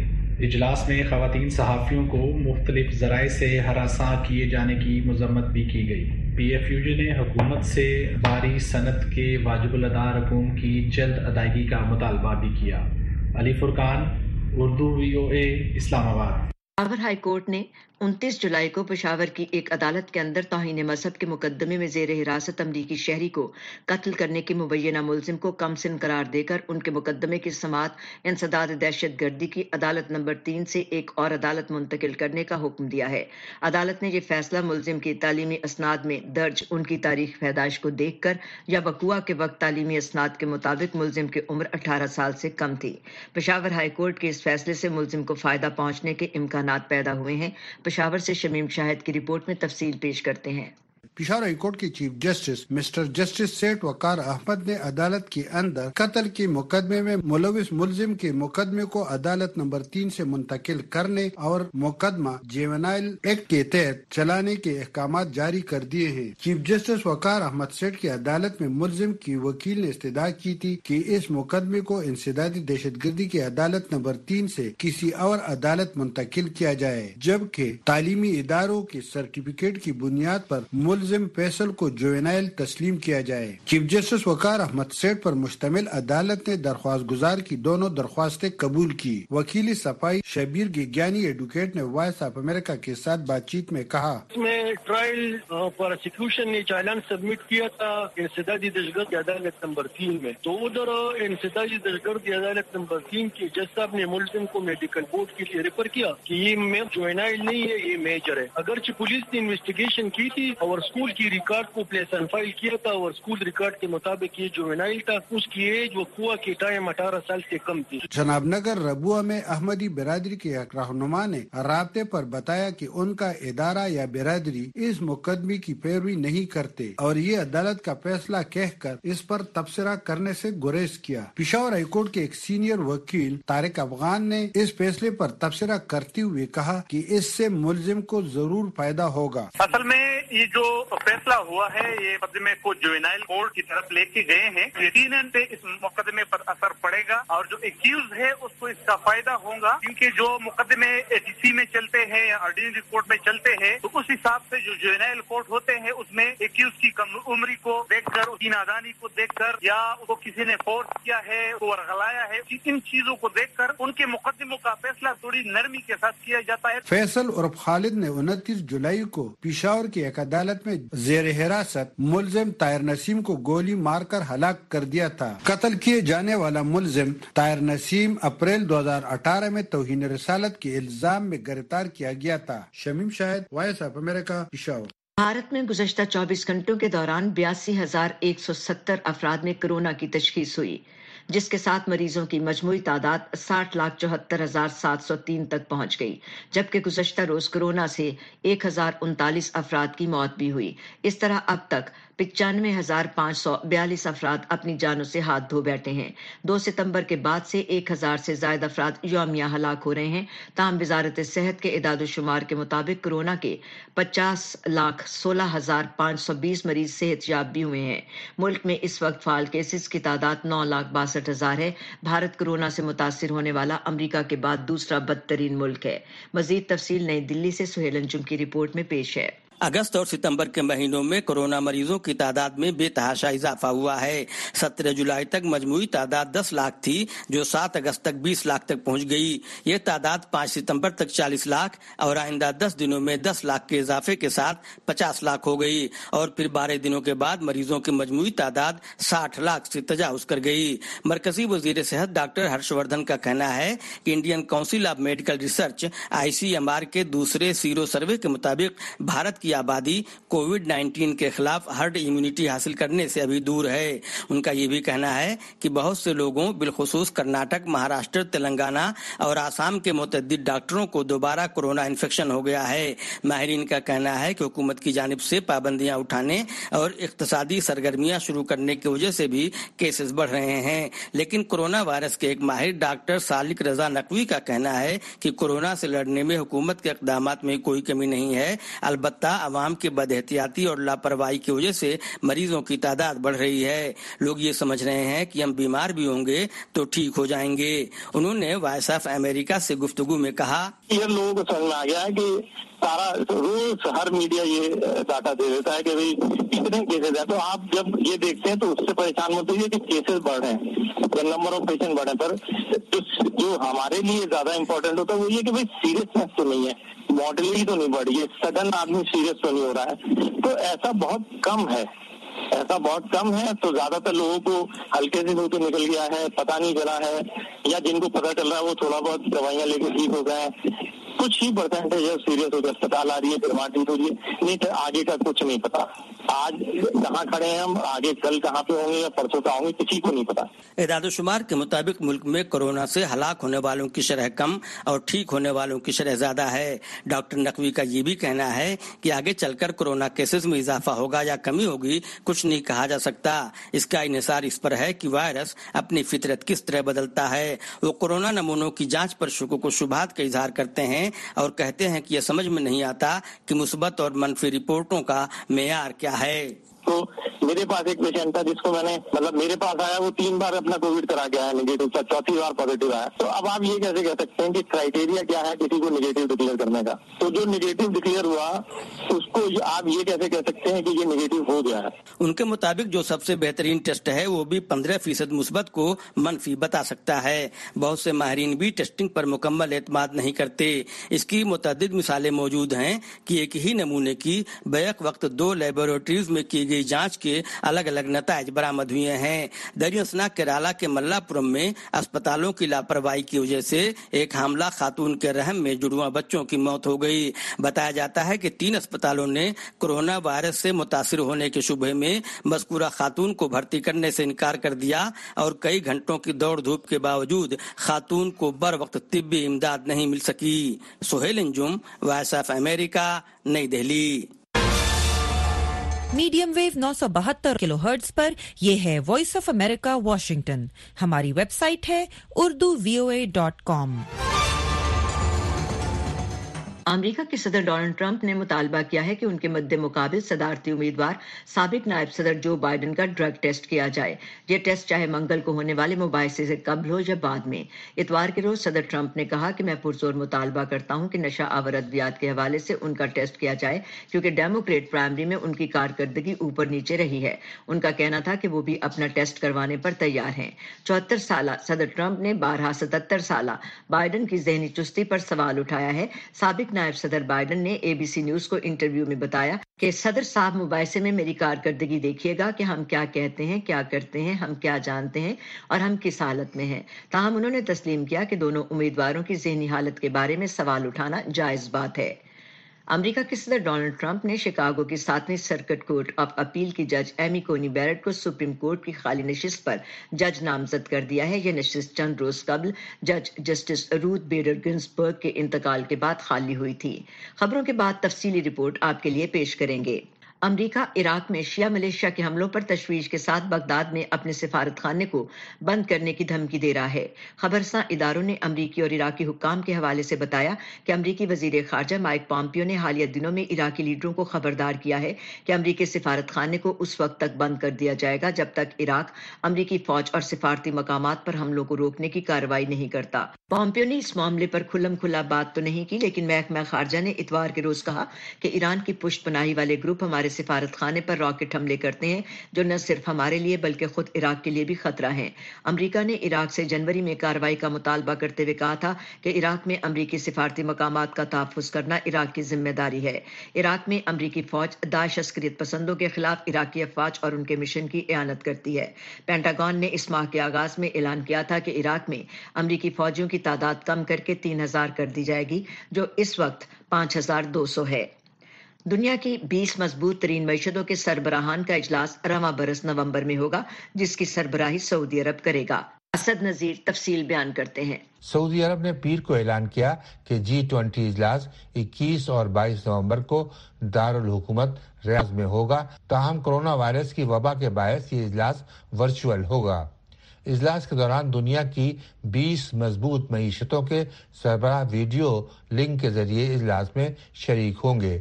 اجلاس میں خواتین صحافیوں کو مختلف ذرائع سے ہراساں کیے جانے کی مذمت بھی کی گئی۔ پی ایف یو جی نے حکومت سے باری صنعت کے واجب الادا رقوم کی جلد ادائیگی کا مطالبہ بھی کیا۔ علی فرقان، اردو وی او اے، اسلام آباد۔ پشاور ہائی کورٹ نے انتیس جولائی کو پشاور کی ایک عدالت کے اندر توہین مذہب کے مقدمے میں زیر حراست امریکی شہری کو قتل کرنے کے مبینہ ملزم کو کم سن قرار دے کر ان کے مقدمے کی سماعت انسداد دہشت گردی کی عدالت نمبر تین سے ایک اور عدالت منتقل کرنے کا حکم دیا ہے۔ عدالت نے یہ فیصلہ ملزم کی تعلیمی اسناد میں درج ان کی تاریخ پیدائش کو دیکھ کر یا وقوع کے وقت تعلیمی اسناد کے مطابق ملزم کی عمر اٹھارہ سال سے کم تھی۔ پشاور ہائی کورٹ کے اس فیصلے سے ملزم کو فائدہ پہنچنے کے امکانات پیدا ہوئے ہیں۔ پشاور سے شمیم شاہد کی رپورٹ میں تفصیل پیش کرتے ہیں۔ پشاور ہائی کورٹ کے chief justice mister justice Seth Waqar Ahmad نے عدالت کے اندر قتل کے مقدمے میں ملوث ملزم کے مقدمے کو عدالت نمبر تین سے منتقل کرنے اور مقدمہ جیونائل ایکٹ کے تحت چلانے کے احکامات جاری کر دیے ہیں۔ چیف جسٹس وقار احمد سیٹ کی عدالت میں ملزم کی وکیل نے استدعا کی تھی کہ اس مقدمے کو انسدادی دہشت گردی کی عدالت نمبر تین سے کسی اور عدالت منتقل کیا جائے، جبکہ تعلیمی اداروں کے سرٹیفکیٹ کی بنیاد پر ملزم فیصل کو جوینائل تسلیم کیا جائے۔ چیف جسٹس وقار احمد سیٹ پر مشتمل عدالت نے درخواست گزار کی دونوں درخواستیں قبول کی۔ وکیل صفائی شبیر گیگیانی ایڈوکیٹ نے وائس آف امریکہ کے ساتھ بات چیت میں کہا، اس میں ٹرائل پروسیکیوشن نے چالان سبمٹ کیا تھا انسدادی دہشتگرد کی عدالت نمبر تین میں، تو ادھر انسدادی دہشتگرد کی عدالت نمبر تین کی جج صاحب نے ملزم کو میڈیکل بورڈ کے لیے ریفر کیا کہ یہ جوینائل نہیں ہے، یہ میجر ہے۔ اگرچہ پولیس نے انویسٹیگیشن کی تھی اور اسکول کی ریکارڈ کو پلیس ان فائل کیا تھا اور اسکول ریکارڈ کے مطابق یہ جوینائل تھا، اس کی ایج وقوع کے ٹائم اٹھارہ سال سے کم تھی۔ جناب نگر ربوہ میں احمدی برادری کے ایک رہنما نے رابطے پر بتایا کہ ان کا ادارہ یا برادری اس مقدمے کی پیروی نہیں کرتے اور یہ عدالت کا فیصلہ کہہ کر اس پر تبصرہ کرنے سے گریز کیا۔ پشاور ہائی کورٹ کے ایک سینئر وکیل طارق افغان نے اس فیصلے پر تبصرہ کرتے ہوئے کہا کہ اس سے ملزم کو ضرور فائدہ ہوگا۔ اصل میں یہ جو فیصلہ ہوا ہے یہ مقدمے کو جوینائل کورٹ کی طرف لے کے گئے ہیں، یقیناً اس مقدمے پر اثر پڑے گا اور جو ایکیوز ہے اس کو اس کا فائدہ ہوگا، کیونکہ جو مقدمے اے ٹی سی میں چلتے ہیں یا آرڈینری کورٹ میں چلتے ہیں تو اس حساب سے جو جوینائل کورٹ ہوتے ہیں اس میں ایکیوز کی کم عمری کو دیکھ کر، اس کی نادانی کو دیکھ کر یا اس کو کسی نے فورس کیا ہے، ورغلایا ہے، ان چیزوں کو دیکھ کر ان کے مقدموں کا فیصلہ تھوڑی نرمی کے ساتھ کیا جاتا ہے۔ فیصل عرف خالد نے انتیس جولائی کو پشاور کی ایک عدالت میں زیر حراست ملزم طاہر نسیم کو گولی مار کر ہلاک کر دیا تھا۔ قتل کیے جانے والا ملزم طاہر نسیم اپریل دو ہزار اٹھارہ میں توہین رسالت کے الزام میں گرفتار کیا گیا تھا۔ Shamim Shahid, voice of America, Peshawar. Bharat میں گزشتہ چوبیس گھنٹوں کے دوران بیاسی ہزار ایک سو ستر افراد میں کورونا کی تشخیص ہوئی، جس کے ساتھ مریضوں کی مجموعی تعداد ساٹھ لاکھ چوہتر ہزار سات سو تین تک پہنچ گئی، جبکہ گزشتہ روز کورونا سے ایک ہزار انتالیس افراد کی موت بھی ہوئی۔ اس طرح اب تک پچانوے ہزار پانچ سو بیالیس افراد اپنی جانوں سے ہاتھ دھو بیٹھے ہیں۔ دو ستمبر کے بعد سے ایک ہزار سے زائد افراد یومیہ ہلاک ہو رہے ہیں۔ تاہم وزارت صحت کے اعداد و شمار کے مطابق کورونا کے پچاس لاکھ سولہ ہزار پانچ سو بیس مریض صحت یاب بھی ہوئے ہیں۔ ملک میں اس وقت فعال کیسز کی تعداد نو لاکھ باسٹھ ہزار ہے۔ بھارت کورونا سے متاثر ہونے والا امریکہ کے بعد دوسرا بدترین ملک ہے۔ مزید تفصیل نئی دلی سے سہیل انجم کی رپورٹ میں پیش ہے۔ اگست اور ستمبر کے مہینوں میں کورونا مریضوں کی تعداد میں بے تحاشا اضافہ ہوا ہے۔ سترہ جولائی تک مجموعی تعداد دس لاکھ تھی، جو سات اگست تک بیس لاکھ تک پہنچ گئی۔ یہ تعداد پانچ ستمبر تک چالیس لاکھ اور آئندہ دس دنوں میں دس لاکھ کے اضافے کے ساتھ پچاس لاکھ ہو گئی اور پھر بارہ دنوں کے بعد مریضوں کی مجموعی تعداد ساٹھ لاکھ سے تجاوز کر گئی۔ مرکزی وزیر صحت ڈاکٹر ہرش وردھن کا کہنا ہے کہ Indian council of medical research I C M R کے دوسرے سیرو سروے کے مطابق بھارت کی آبادی کووڈ نائنٹین کے خلاف ہرڈ امیونٹی حاصل کرنے سے ابھی دور ہے۔ ان کا یہ بھی کہنا ہے کہ بہت سے لوگوں بالخصوص کرناٹک، مہاراشٹر، تلنگانہ اور آسام کے متعدد ڈاکٹروں کو دوبارہ کورونا انفیکشن ہو گیا ہے۔ ماہرین کا کہنا ہے کہ حکومت کی جانب سے پابندیاں اٹھانے اور اقتصادی سرگرمیاں شروع کرنے کی وجہ سے بھی کیسز بڑھ رہے ہیں، لیکن کورونا وائرس کے ایک ماہر ڈاکٹر سالک رضا نقوی کا کہنا ہے کہ کورونا سے لڑنے میں حکومت کے اقدامات میں کوئی کمی نہیں ہے، البتہ عوام کے بد احتیاطی اور لاپرواہی کی وجہ سے مریضوں کی تعداد بڑھ رہی ہے. لوگ یہ سمجھ رہے ہیں کہ ہم بیمار بھی ہوں گے تو ٹھیک ہو جائیں گے. انہوں نے وائس آف امریکہ سے گفتگو میں کہا یہ لوگوں کو سمجھ میں آ گیا ہے کہ سارا روز ہر میڈیا یہ ڈاٹا دے دیتا ہے کہ بھائی کتنے کیسز ہیں, تو آپ جب یہ دیکھتے ہیں تو اس سے پریشان مت ہوئیے کہ کیسز بڑھ رہے ہیں, نمبر آف پیشنٹ بڑھے, پر جو ہمارے لیے زیادہ امپورٹنٹ ہوتا ہے وہ یہ کہ بھائی سیریسنیس تو نہیں ہے, ماڈلٹی تو نہیں بڑھی ہے, سڈن آدمی سیریس تو نہیں ہو رہا ہے, تو ایسا بہت کم ہے ایسا بہت کم ہے. تو زیادہ تر لوگوں کو ہلکے سے منہ تو نکل گیا ہے, پتہ نہیں چلا ہے, یا جن کو پتہ چل رہا ہے وہ تھوڑا بہت دوائیاں لے کے ٹھیک ہو گئے ہیں. کچھ ہی پرسنٹیج سیریس ہو کے اسپتال آ رہی ہے, پھر مارٹن ہو رہی ہے, نہیں تو آگے کا کچھ نہیں پتا. آج کہاں کھڑے ہیں ہم, آگے کل کہاں پہ ہوں گے یا پرسوں کہاں ہوں گے, کسی کو نہیں پتا. اعداد و شمار کے مطابق ملک میں کورونا سے ہلاک ہونے والوں کی شرح کم اور ٹھیک ہونے والوں کی شرح زیادہ ہے. ڈاکٹر نقوی کا یہ بھی کہنا ہے کہ آگے چل کر کورونا کیسز میں اضافہ ہوگا یا کمی ہوگی کچھ نہیں کہا جا سکتا. اس کا انحصار اس پر ہے کہ وائرس اپنی فطرت کس طرح بدلتا ہے. وہ کورونا نمونوں کی جانچ پر شکوک و شبہات کا اظہار کرتے ہیں اور کہتے ہیں کہ یہ سمجھ میں نہیں آتا کہ مثبت اور منفی رپورٹوں کا معیار کیا ہے. تو میرے پاس ایک پیشنٹ تھا جس کو میں نے مطلب میرے پاس آیا, وہ تین بار اپنا کووڈ کرا کے آیا نیگیٹو تھا, چوتھی بار پازیٹیو آیا. تو اب آپ یہ کیسے کہہ سکتے ہیں کہ کرائیٹیریا کیا ہے کسی کو نیگیٹو ڈکلیئر کرنے کا؟ تو جو نیگیٹو ڈکلیئر ہوا اس کو آپ یہ کیسے کہہ سکتے ہیں کہ یہ نیگیٹو ہو گیا ہے؟ ان کے مطابق جو سب سے بہترین ٹیسٹ ہے وہ بھی پندرہ فیصد مثبت کو منفی بتا سکتا ہے. بہت سے ماہرین بھی ٹیسٹنگ پر مکمل اعتماد نہیں کرتے. اس کی متعدد مثالیں موجود ہیں کہ ایک ہی نمونے کی بیک وقت دو لیبارٹریز میں کی گئی جانچ کے الگ الگ نتائج برآمد ہوئے ہیں. دریا کیرالہ کے ملا پورم میں اسپتالوں کی لاپرواہی کی وجہ سے ایک حاملہ خاتون کے رحم میں جڑواں بچوں کی موت ہو گئی. بتایا جاتا ہے کہ تین اسپتالوں نے کورونا وائرس سے متاثر ہونے کے شبہ میں مذکورہ خاتون کو بھرتی کرنے سے انکار کر دیا اور کئی گھنٹوں کی دوڑ دھوپ کے باوجود خاتون کو بر وقت طبی امداد نہیں مل سکی. Sohail Anjum, voice of America, Nai Delhi. Medium wave نو سو بہتر کلو ہرٹز پر یہ ہے وائس آف امریکہ واشنگٹن. ہماری ویب سائٹ ہے اردو وی او اے ڈاٹ کام. امریکہ کے صدر ڈونلڈ ٹرمپ نے مطالبہ کیا ہے کہ ان کے مد مقابل صدارتی امیدوار سابق نائب صدر جو بائیڈن کا ڈرگ ٹیسٹ کیا جائے. یہ ٹیسٹ چاہے منگل کو ہونے والے مباحثے سے قبل ہو یا بعد میں. اتوار کے روز صدر ٹرمپ نے کہا کہ میں پرزور مطالبہ کرتا ہوں کہ نشہ آور ادویات کے حوالے سے ان کا ٹیسٹ کیا جائے کیونکہ ڈیموکریٹ پرائمری میں ان کی کارکردگی اوپر نیچے رہی ہے. ان کا کہنا تھا کہ وہ بھی اپنا ٹیسٹ کروانے پر تیار ہیں. چوہتر سالہ صدر ٹرمپ نے بارہا ستہتر سالہ بائیڈن کی ذہنی چستی پر سوال اٹھایا ہے. سابق نائب صدر بائیڈن نے اے بی سی نیوز کو انٹرویو میں بتایا کہ صدر صاحب مباحثے میں میری کارکردگی دیکھیے گا کہ ہم کیا کہتے ہیں, کیا کرتے ہیں, ہم کیا جانتے ہیں اور ہم کس حالت میں ہیں. تاہم انہوں نے تسلیم کیا کہ دونوں امیدواروں کی ذہنی حالت کے بارے میں سوال اٹھانا جائز بات ہے. امریکہ کے صدر ڈونلڈ ٹرمپ نے شکاگو کی ساتویں سرکٹ کورٹ آف اپیل کی جج ایمی کونی بیرٹ کو سپریم کورٹ کی خالی نشست پر جج نامزد کر دیا ہے. یہ نشست چند روز قبل جج جسٹس روتھ بیڈر گنزبرگ کے انتقال کے بعد خالی ہوئی تھی. خبروں کے بعد تفصیلی رپورٹ آپ کے لیے پیش کریں گے. امریکہ عراق میں شیعہ ملیشیا کے حملوں پر تشویش کے ساتھ بغداد میں اپنے سفارت خانے کو بند کرنے کی دھمکی دے رہا ہے. خبرساں اداروں نے امریکی اور عراقی حکام کے حوالے سے بتایا کہ امریکی وزیر خارجہ مائک پومپیو نے حالیہ دنوں میں عراقی لیڈروں کو خبردار کیا ہے کہ امریکی سفارت خانے کو اس وقت تک بند کر دیا جائے گا جب تک عراق امریکی فوج اور سفارتی مقامات پر حملوں کو روکنے کی کارروائی نہیں کرتا. پومپیو نے اس معاملے پر کھلم کھلا بات تو نہیں کی, لیکن محکمہ خارجہ نے اتوار کے روز کہا کہ ایران کی پشت پناہی والے گروپ ہمارے سفارت خانے پر راکٹ حملے کرتے ہیں جو نہ صرف ہمارے لیے بلکہ خود عراق کے لیے بھی خطرہ ہیں. امریکہ نے عراق سے جنوری میں کارروائی کا مطالبہ کرتے ہوئے کہا تھا کہ عراق میں امریکی سفارتی مقامات کا تحفظ کرنا عراق کی ذمہ داری ہے. عراق میں امریکی فوج داعش عسکریت پسندوں کے خلاف عراقی افواج اور ان کے مشن کی اعانت کرتی ہے. پینٹاگون نے اس ماہ کے آغاز میں اعلان کیا تھا کہ عراق میں امریکی فوجیوں کی تعداد کم کر کے تین ہزار کر دی جائے گی جو اس وقت پانچ ہزار دو سو ہے. دنیا کی بیس مضبوط ترین معیشتوں کے سربراہان کا اجلاس رواں برس نومبر میں ہوگا جس کی سربراہی سعودی عرب کرے گا. اسد نذیر تفصیل بیان کرتے ہیں. سعودی عرب نے پیر کو اعلان کیا کہ جی ٹوینٹی اجلاس اکیس اور بائیس نومبر کو دارالحکومت ریاض میں ہوگا. تاہم کورونا وائرس کی وبا کے باعث یہ اجلاس ورچوئل ہوگا. اجلاس کے دوران دنیا کی بیس مضبوط معیشتوں کے سربراہ ویڈیو لنک کے ذریعے اجلاس میں شریک ہوں گے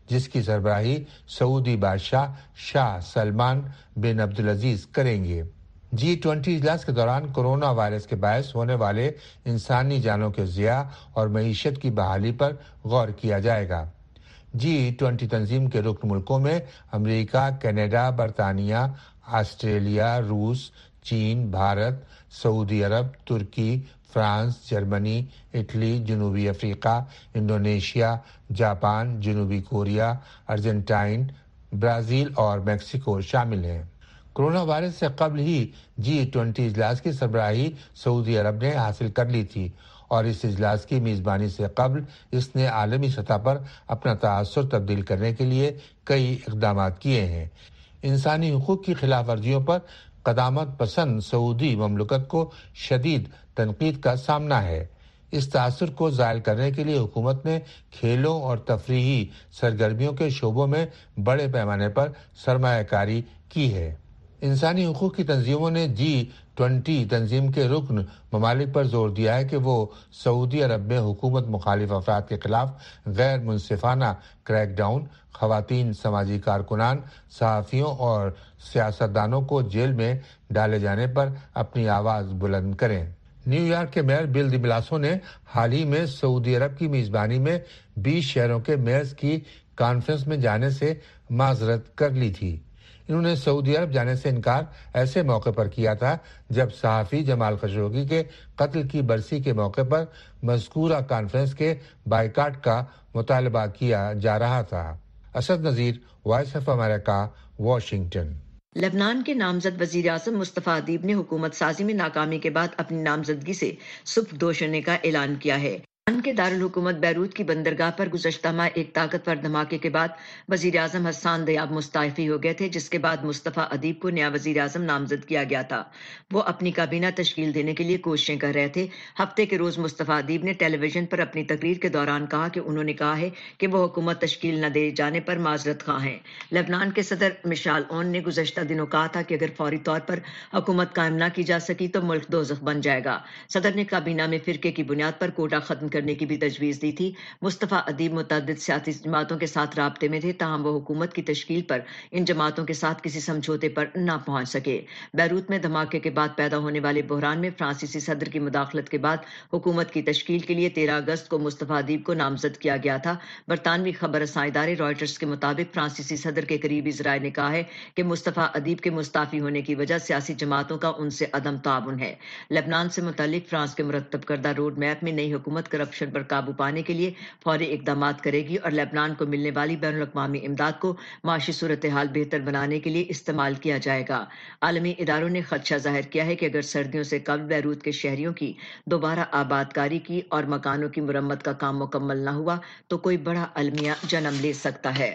جس کی سربراہی سعودی بادشاہ شاہ سلمان بن عبدالعزیز کریں گے۔ جی ٹوینٹی اجلاس کے دوران کورونا وائرس کے باعث ہونے والے انسانی جانوں کے ضیاع اور معیشت کی بحالی پر غور کیا جائے گا۔ جی ٹوینٹی تنظیم کے رکن ملکوں میں امریکہ، کینیڈا، برطانیہ، آسٹریلیا، روس، چین، بھارت، سعودی عرب، ترکی، فرانس، جرمنی، اٹلی، جنوبی افریقہ، انڈونیشیا، جاپان، جنوبی کوریا، ارجنٹائن، برازیل اور میکسیکو شامل ہیں۔ کورونا وائرس سے قبل ہی جی ٹوینٹی اجلاس کی سربراہی سعودی عرب نے حاصل کر لی تھی اور اس اجلاس کی میزبانی سے قبل اس نے عالمی سطح پر اپنا تاثر تبدیل کرنے کے لیے کئی اقدامات کیے ہیں۔ انسانی حقوق کی خلاف ورزیوں پر قدامت پسند سعودی مملکت کو شدید تنقید کا سامنا ہے۔ اس تاثر کو زائل کرنے کے لیے حکومت نے کھیلوں اور تفریحی سرگرمیوں کے شعبوں میں بڑے پیمانے پر سرمایہ کاری کی ہے۔ انسانی حقوق کی تنظیموں نے جی ٹوینٹی تنظیم کے رکن ممالک پر زور دیا ہے کہ وہ سعودی عرب میں حکومت مخالف افراد کے خلاف غیر منصفانہ کریک ڈاؤن، خواتین، سماجی کارکنان، صحافیوں اور سیاستدانوں کو جیل میں ڈالے جانے پر اپنی آواز بلند کریں۔ نیو یارک کے میئر بل ڈی بلاسو نے حال ہی میں سعودی عرب کی میزبانی میں بیس شہروں کے میئرز کی کانفرنس میں جانے سے معذرت کر لی تھی۔ انہوں نے سعودی عرب جانے سے انکار ایسے موقع پر کیا تھا جب صحافی جمال خشوگی کے قتل کی برسی کے موقع پر مذکورہ کانفرنس کے بائیکاٹ کا مطالبہ کیا جا رہا تھا۔ Asad Nazir, voice of America, Washington. لبنان کے نامزد وزیر اعظم مصطفیٰ ادیب نے حکومت سازی میں ناکامی کے بعد اپنی نامزدگی سے سپردوش ہونے کا اعلان کیا ہے۔ لبنان کے دارالحکومت بیروت کی بندرگاہ پر گزشتہ ماہ ایک طاقتور دھماکے کے بعد وزیر اعظم حسان دیاب مستعفی ہو گئے تھے، جس کے بعد مصطفیٰ ادیب کو نیا وزیر اعظم نامزد کیا گیا تھا۔ وہ اپنی کابینہ تشکیل دینے کے لیے کوششیں کر رہے تھے۔ ہفتے کے روز مصطفیٰ ادیب نے ٹیلی ویژن پر اپنی تقریر کے دوران کہا کہ انہوں نے کہا ہے کہ وہ حکومت تشکیل نہ دے جانے پر معذرت خواہ ہیں۔ لبنان کے صدر مشال اون نے گزشتہ دنوں کہا تھا کہ اگر فوری طور پر حکومت قائم نہ کی جا سکی تو ملک دوزخ بن جائے گا۔ صدر نے کابینہ میں فرقے کی بنیاد پر کوٹا ختم کرنے کی بھی تجویز دی تھی۔ مصطفیٰ ادیب متعدد سیاسی جماعتوں کے ساتھ رابطے میں تھے، تاہم وہ حکومت کی تشکیل پر ان جماعتوں کے ساتھ کسی سمجھوتے پر نہ پہنچ سکے۔ بیروت میں دھماکے کے بعد پیدا ہونے والے بحران میں فرانسیسی صدر کی مداخلت کے بعد حکومت کی تشکیل کے لیے تیرہ اگست کو مصطفیٰ ادیب کو نامزد کیا گیا تھا۔ برطانوی خبر رساں ادارے رائٹرز کے مطابق فرانسیسی صدر کے قریبی ذرائع نے کہا ہے کہ مصطفیٰ ادیب کے مستعفی ہونے کی وجہ سیاسی جماعتوں کا ان سے عدم تعاون ہے۔ لبنان سے متعلق فرانس کے مرتب کردہ روڈ میپ میں نئی حکومت کرپشن پر قابو پانے کے لیے فوری اقدامات کرے گی اور لبنان کو ملنے والی بین الاقوامی امداد کو معاشی صورتحال بہتر بنانے کے لیے استعمال کیا جائے گا۔ عالمی اداروں نے خدشہ ظاہر کیا ہے کہ اگر سردیوں سے قبل بیروت کے شہریوں کی دوبارہ آبادکاری کی اور مکانوں کی مرمت کا کام مکمل نہ ہوا تو کوئی بڑا المیہ جنم لے سکتا ہے۔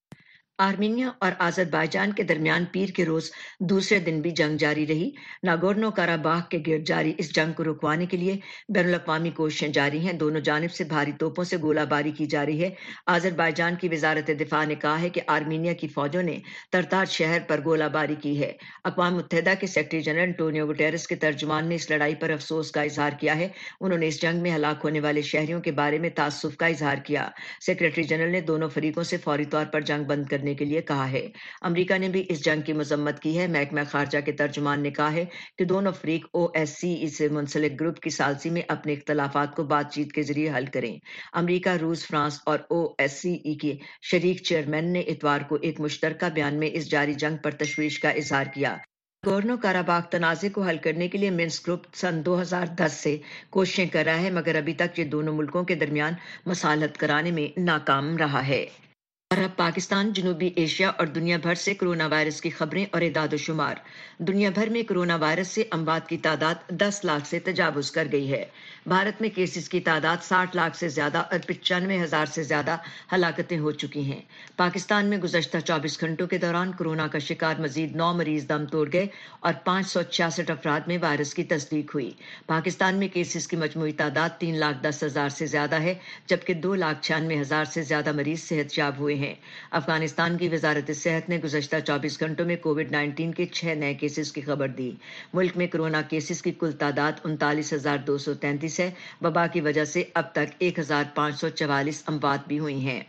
آرمینیا اور آذربائیجان کے درمیان پیر کے روز دوسرے دن بھی جنگ جاری رہی۔ ناگورنو کاراباخ کے گرد جاری اس جنگ کو رکوانے کے لیے بین الاقوامی کوششیں جاری ہیں۔ دونوں جانب سے بھاری توپوں سے گولہ باری کی جا رہی ہے۔ آذربائیجان کی وزارت دفاع نے کہا ہے کہ آرمینیا کی فوجوں نے ترتار شہر پر گولہ باری کی ہے۔ اقوام متحدہ کے سیکرٹری جنرل انٹونیو گٹیرس کے ترجمان نے اس لڑائی پر افسوس کا اظہار کیا ہے۔ انہوں نے اس جنگ میں ہلاک ہونے والے شہریوں کے بارے میں تاسف کا اظہار کیا۔ سیکرٹری جنرل نے دونوں فریقوں سے فوری طور پر جنگ بند کرنے کے لیے کہا ہے۔ امریکہ نے بھی اس جنگ کی مذمت کی ہے۔ محکمہ خارجہ کے ترجمان نے کہا ہے کہ دونوں فریق او ایس سی ای سے منسلک گروپ کی ثالثی میں اپنے اختلافات کو بات چیت کے ذریعے حل کریں۔ امریکہ، روس، فرانس اور او ایس سی ای کے شریک چیئرمین نے اتوار کو ایک مشترکہ بیان میں اس جاری جنگ پر تشویش کا اظہار کیا۔ ناگورنو کاراباخ تنازع کو حل کرنے کے لیے منسک گروپ سن دو ہزار دس سے کوششیں کر رہا ہے، مگر ابھی تک یہ دونوں ملکوں کے درمیان مصالحت کرانے میں ناکام رہا ہے۔ اور اب پاکستان، جنوبی ایشیا اور دنیا بھر سے کرونا وائرس کی خبریں اور اعداد و شمار۔ دنیا بھر میں کرونا وائرس سے اموات کی تعداد دس لاکھ سے تجاوز کر گئی ہے۔ بھارت میں کیسز کی تعداد ساٹھ لاکھ سے زیادہ اور پچانوے ہزار سے زیادہ ہلاکتیں ہو چکی ہیں۔ پاکستان میں گزشتہ چوبیس گھنٹوں کے دوران کورونا کا شکار مزید نو مریض دم توڑ گئے اور پانچ سو چھیاسٹھ افراد میں وائرس کی تصدیق ہوئی۔ پاکستان میں کیسز کی مجموعی تعداد تین لاکھ دس ہزار سے زیادہ ہے، جبکہ دو لاکھ چھیانوے ہزار سے زیادہ مریض صحت یاب ہوئے ہیں۔ افغانستان کی وزارت صحت نے گزشتہ چوبیس گھنٹوں میں کووڈ نائنٹین کے چھ نئے کیسز کی خبر دی۔ ملک میں کورونا کیسز کی کل تعداد انتالیس ہزار دو سو تینتیس ہے۔ وبا کی وجہ سے اب تک ایک ہزار پانچ سو چوالیس اموات بھی ہوئی ہیں۔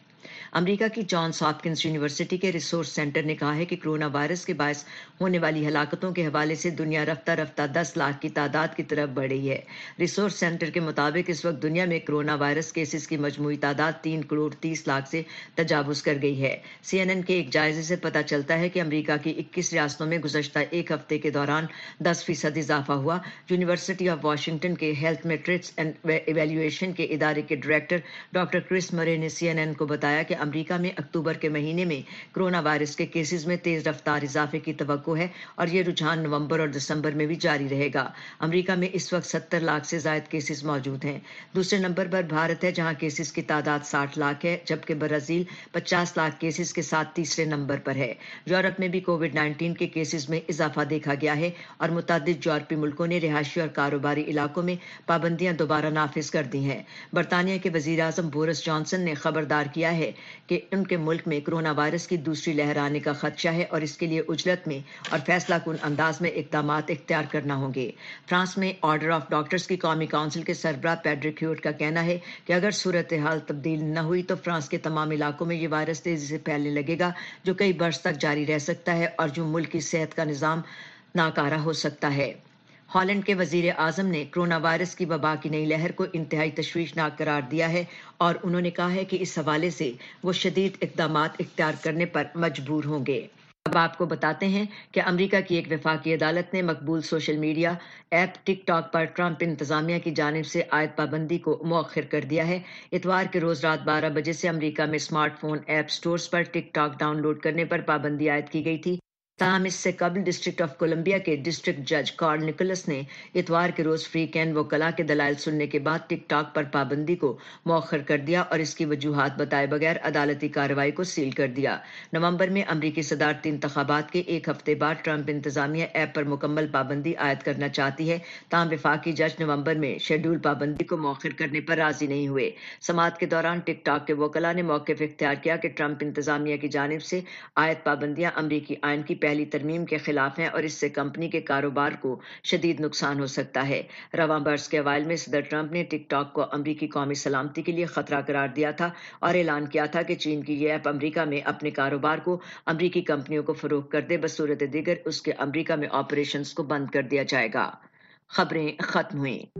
अमेरिका की जॉन्स हॉपकिंस यूनिवर्सिटी के रिसोर्स सेंटर ने कहा है कि कोरोना वायरस के बायस होने वाली हलाकतों के हवाले से दुनिया रफ्ता रफ्ता दस लाख की तादाद की तरफ बढ़ रही है। रिसोर्स सेंटर के मुताबिक इस वक्त दुनिया में कोरोना वायरस केसेस की मजमूई तादाद तीन करोड़ तीस लाख से तजावुज कर गई है। सी एन एन के एक जायजे से पता चलता है कि अमेरिका की इक्कीस रियासतों में गुज़श्ता एक हफ्ते के दौरान दस फीसद इजाफा हुआ। यूनिवर्सिटी ऑफ वाशिंगटन के हेल्थ मेट्रिक्स एंड इवेल्युएशन के इदारे के डायरेक्टर डॉक्टर क्रिस मरे ने सी एन एन को बताया कि अमेरिका में अक्टूबर के महीने में कोरोना वायरस के केसेस में तेज रफ्तार इजाफे की तवक्को है और ये रुझान नवंबर और दिसंबर में भी जारी रहेगा। अमेरिका में इस वक्त सत्तर लाख से ज्यादा केसेस मौजूद हैं। दूसरे नंबर पर भारत है, जहां केसेस की तादाद साठ लाख है, जबकि ब्राजील पचास लाख केसेस के साथ तीसरे नंबर पर है। यूरोप में भी कोविड नाइन्टीन के केसेस में इजाफा देखा गया है और मुतअद्दिद यूरोपीय मुल्कों ने रिहायशी और कारोबारी इलाकों में पाबंदियां दोबारा नाफिज कर दी हैं। बरतानिया के वजीर आजम बोरिस जॉनसन ने खबरदार किया है कि उनके मुल्क में कोरोना वायरस की दूसरी लहर आने का खदशा है और इसके लिए उजलत में और फैसला कुन अंदाज में इक़दामात इख्तियार करना होंगे। फ्रांस में ऑर्डर ऑफ डॉक्टर्स की कौमी काउंसिल के सरबराह पैड्रिक ह्यूट का कहना है कि अगर सूरत हाल तब्दील न हुई तो फ्रांस के तमाम इलाकों में ये वायरस तेजी से फैलने लगेगा, जो कई बरस तक जारी रह सकता है और जो मुल्क की सेहत का निज़ाम नाकारा हो सकता है। हॉलैंड के वजीर आजम ने कोरोना वायरस की वबा की नई लहर को इंतहाई तशवीशनाक करार दिया है और उन्होंने कहा है कि इस हवाले से वो शदीद इक़दामात इख्तियार करने पर मजबूर होंगे। अब आपको बताते हैं कि अमेरिका की एक वफाकी अदालत ने मकबूल social media app TikTok पर ट्रंप इंतजामिया की जानिब से आयद पाबंदी को मौखिर कर दिया है। इतवार के रोज रात बारह बजे से अमेरिका में स्मार्टफोन ऐप स्टोर्स पर टिक टॉक डाउनलोड करने पर पाबंदी आयद की गई थी। ताहम इससे कबल डिस्ट्रिक्ट ऑफ कोलंबिया के डिस्ट्रिक्ट जज कार्ल निकोलस ने इतवार के रोज फ्री कैन वकला के दलाइल सुनने के बाद टिक टॉक पर पाबंदी को मौखर कर दिया और इसकी वजूहात बताए बगैर अदालती कार्रवाई को सील कर दिया। नवंबर में अमरीकी सदारती इंतखाबात के एक हफ्ते बाद ट्रंप इंतजामिया ऐप पर मुकम्मल पाबंदी आयद करना चाहती है। ताहम वफाकी जज नवंबर में शेड्यूल पाबंदी को मौखर करने पर राजी नहीं हुए। समाअत के दौरान टिक टॉक के वकला ने मौक़िफ़ इख्तियार किया कि ट्रंप इंतजामिया की जानिब से आयद पाबंदियां अमरीकी आइन की पहली तरमीम के खिलाफ हैं और इससे कंपनी के कारोबार को शदीद नुकसान हो सकता है। रवां बरस के अवाइल में सदर ट्रंप ने टिक टॉक को अमरीकी कौमी सलामती के लिए खतरा करार दिया था और ऐलान किया था कि चीन की ये ऐप अमरीका में अपने कारोबार को अमरीकी कंपनियों को फरोख्त कर दे, बसूरत दीगर उसके अमरीका में ऑपरेशंस को बंद कर दिया जाएगा। खबरें खत्म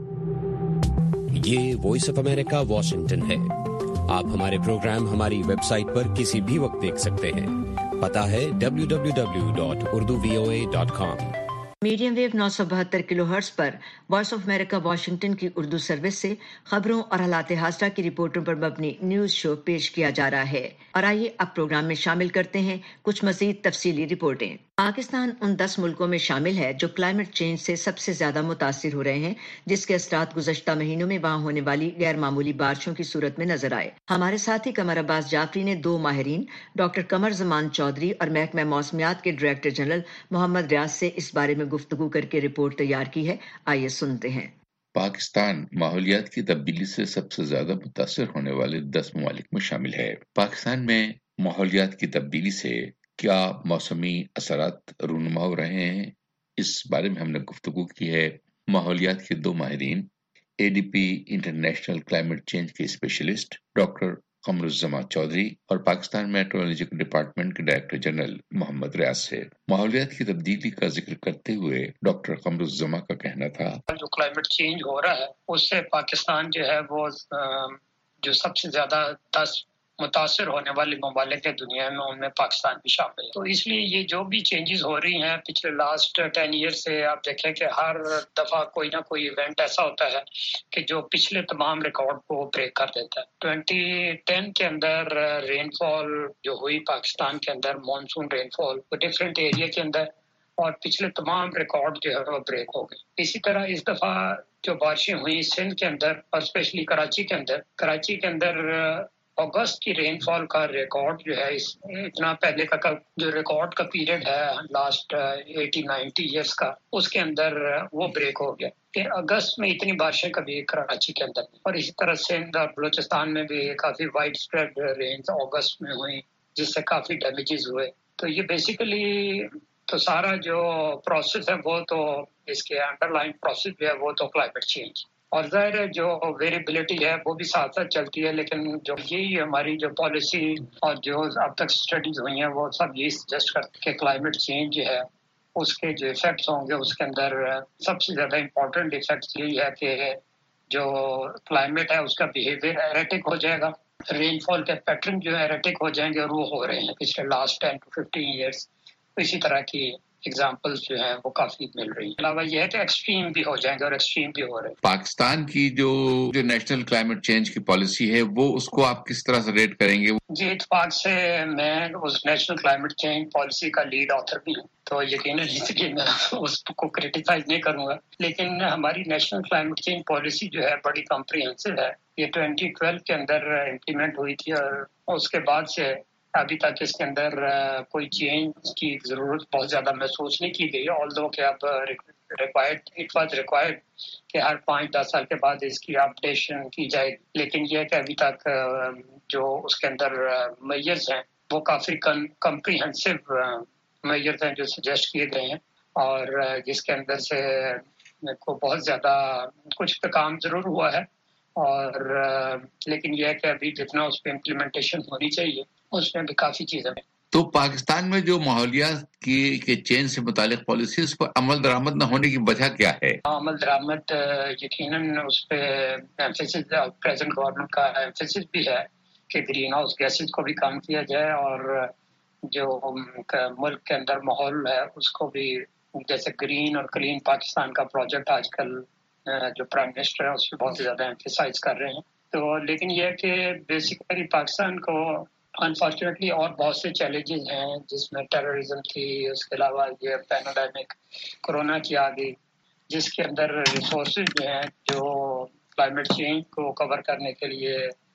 हुई। ये वॉइस ऑफ अमेरिका वाशिंगटन है। आप हमारे प्रोग्राम हमारी वेबसाइट पर किसी भी वक्त देख सकते हैं। पता है W W W dot Urdu V O A dot com. Medium wave नौ सौ बहत्तर किलो हर्ट्ज पर वॉइस ऑफ अमेरिका वाशिंगटन की उर्दू सर्विस से खबरों और हालात हादसा की रिपोर्टों पर मबनी न्यूज शो पेश किया जा रहा है। और आइए अब प्रोग्राम में शामिल करते हैं कुछ मजीद तफसीली रिपोर्टें। पाकिस्तान उन दस मुल्कों में शामिल है जो क्लाइमेट चेंज से सबसे ज्यादा मुतासिर हो रहे हैं, जिसके असरात गुज़श्ता महीनों में वहां होने वाली गैर मामूली बारिशों की सूरत में नजर आए। हमारे साथी कमर अब्बास जाफरी ने दो माहिरीन डॉक्टर कमर जमान चौधरी और महकमा मौसमियात के डायरेक्टर जनरल मोहम्मद रियाज से इस बारे में गुफ्तगू करके रिपोर्ट तैयार की है। आइए सुनते हैं। पाकिस्तान माहौलियात की तब्दीली से सबसे ज्यादा मुतासर होने वाले दस ममालिक में शामिल है। पाकिस्तान में माहौलियात की तब्दीली से क्या मौसमी असरात रूनुमा हो रहे हैं, इस बारे में हमने गुफ्तगू की है माहौलियात के दो माहिरीन, A D P international climate change के स्पेशलिस्ट डॉक्टर कमरुज़्ज़मा चौधरी और पाकिस्तान मेट्रोलॉजिकल डिपार्टमेंट के डायरेक्टर जनरल मोहम्मद रियाज से। माहौलियात की तब्दीली का जिक्र करते हुए डॉक्टर कमरुज़्ज़मा का कहना था, जो क्लाइमेट चेंज हो रहा है उससे पाकिस्तान जो है वो जो सबसे ज्यादा दस मुतासर होने वाले ममालिक है दुनिया में, उनमें पाकिस्तान भी शामिल है। तो इसलिए ये जो भी चेंजेस हो रही हैं पिछले लास्ट टेन ईयर से, आप देखें कि हर दफा कोई ना कोई इवेंट ऐसा होता है कि जो पिछले तमाम रिकॉर्ड को ब्रेक कर देता है। ट्वेंटी टेन के अंदर रेनफॉल जो हुई पाकिस्तान के अंदर, मानसून रेनफॉल वो डिफरेंट एरिया के अंदर, और पिछले तमाम रिकॉर्ड जो है वो ब्रेक हो गए। इसी तरह इस दफा जो बारिशें हुई सिंध के अंदर और स्पेशली कराची के अंदर, कराची के अंदर अगस्त की रेनफॉल का रिकॉर्ड जो है, इस इतना पहले का, का जो रिकॉर्ड का पीरियड है लास्ट एटी नाइन्टी ईयर्स का, उसके अंदर वो ब्रेक हो गया कि अगस्त में इतनी बारिशें कभी कराची के अंदर। और इसी तरह सिंध और बलूचिस्तान में भी काफी वाइड स्प्रेड रेन अगस्त में हुई, जिससे काफी डैमेजेस हुए। तो ये बेसिकली तो सारा जो प्रोसेस है वो तो इसके अंडरलाइन प्रोसेस जो है वो तो क्लाइमेट चेंज। اور ظاہر ہے جو ویریبلٹی ہے وہ بھی ساتھ ساتھ چلتی ہے، لیکن جو یہی ہماری جو پالیسی اور جو اب تک اسٹڈیز ہوئی ہیں وہ سب یہی سجیسٹ کرتے ہیں کہ کلائمیٹ چینج جو ہے اس کے جو ایفیکٹس ہوں گے، اس کے اندر سب سے زیادہ امپورٹنٹ ایفیکٹس یہی ہے کہ جو کلائمیٹ ہے اس کا بیہیویئر ایریٹک ہو جائے گا، رین فال کے پیٹرن جو ہے ایریٹک ہو جائیں گے، اور وہ ہو رہے ہیں پچھلے last ten to fifteen years. اسی طرح کی ایگزامپلس جو ہیں وہ کافی مل رہی ہیں. علاوہ یہ ہے کہ ایکسٹریم بھی ہو جائیں گے اور ایکسٹریم بھی ہو رہے ہیں. پاکستان کی جو جو نیشنل کلائمیٹ چینج کی پالیسی ہے وہ اس کو آپ کس طرح سے ریٹ کریں گے؟ جی اتفاق سے میں اس نیشنل کلائمیٹ چینج پالیسی کا لیڈ آتھر بھی ہوں، تو یقیناً اس لیے میں اس کو کریٹیسائز نہیں کروں گا. لیکن ہماری نیشنل کلائمیٹ چینج پالیسی جو ہے بڑی کمپریہنسو ہے. یہ ٹوئنٹی ٹویلو کے اندر امپلیمنٹ ہوئی تھی اور اس کے بعد سے ابھی تک اس کے اندر کوئی چینج کی ضرورت بہت زیادہ محسوس نہیں کی گئی. آلدو کہ اب ریکوائرڈ اٹ واز ریکوائرڈ کہ ہر پانچ دس سال کے بعد اس کی اپڈیشن کی جائے، لیکن یہ کہ ابھی تک جو اس کے اندر میجرز ہیں وہ کافی کمپریہنسو میجرز ہیں جو سجیسٹ کیے گئے ہیں، اور جس کے اندر سے کو بہت زیادہ کچھ پہ کام ضرور ہوا ہے، اور لیکن یہ ہے کہ ابھی جتنا اس پہ امپلیمنٹیشن ہونی چاہیے اس میں بھی کافی چیزیں ہیں. تو پاکستان میں جو ماحولیات کی کے چینج سے متعلق پالیسی اس پر عمل درآمد نہ ہونے کی وجہ کیا ہے؟ عمل درآمد یقیناً اس پہ ایمفیسس پریزنٹ گورنمنٹ کا ایمفیسس بھی ہے کہ گرین ہاؤس گیسز کو بھی کم کیا جائے، اور جو ملک کے اندر ماحول ہے اس کو بھی، جیسے گرین اور کلین پاکستان کا پروجیکٹ آج کل جو پرائم منسٹر ہے اس پہ بہت زیادہ ایمفیسائز کر رہے ہیں. تو لیکن یہ کہ بیسیکلی پاکستان کو انفارچونیٹلی اور بہت سے چیلنجز ہیں، جس میں ٹیررزم تھی، اس کے علاوہ یہ پینڈیمک کورونا کی آ گئی، جس کے اندر ریسورسز جو ہیں جو کلائمیٹ چینج کو کور کرنے کے لیے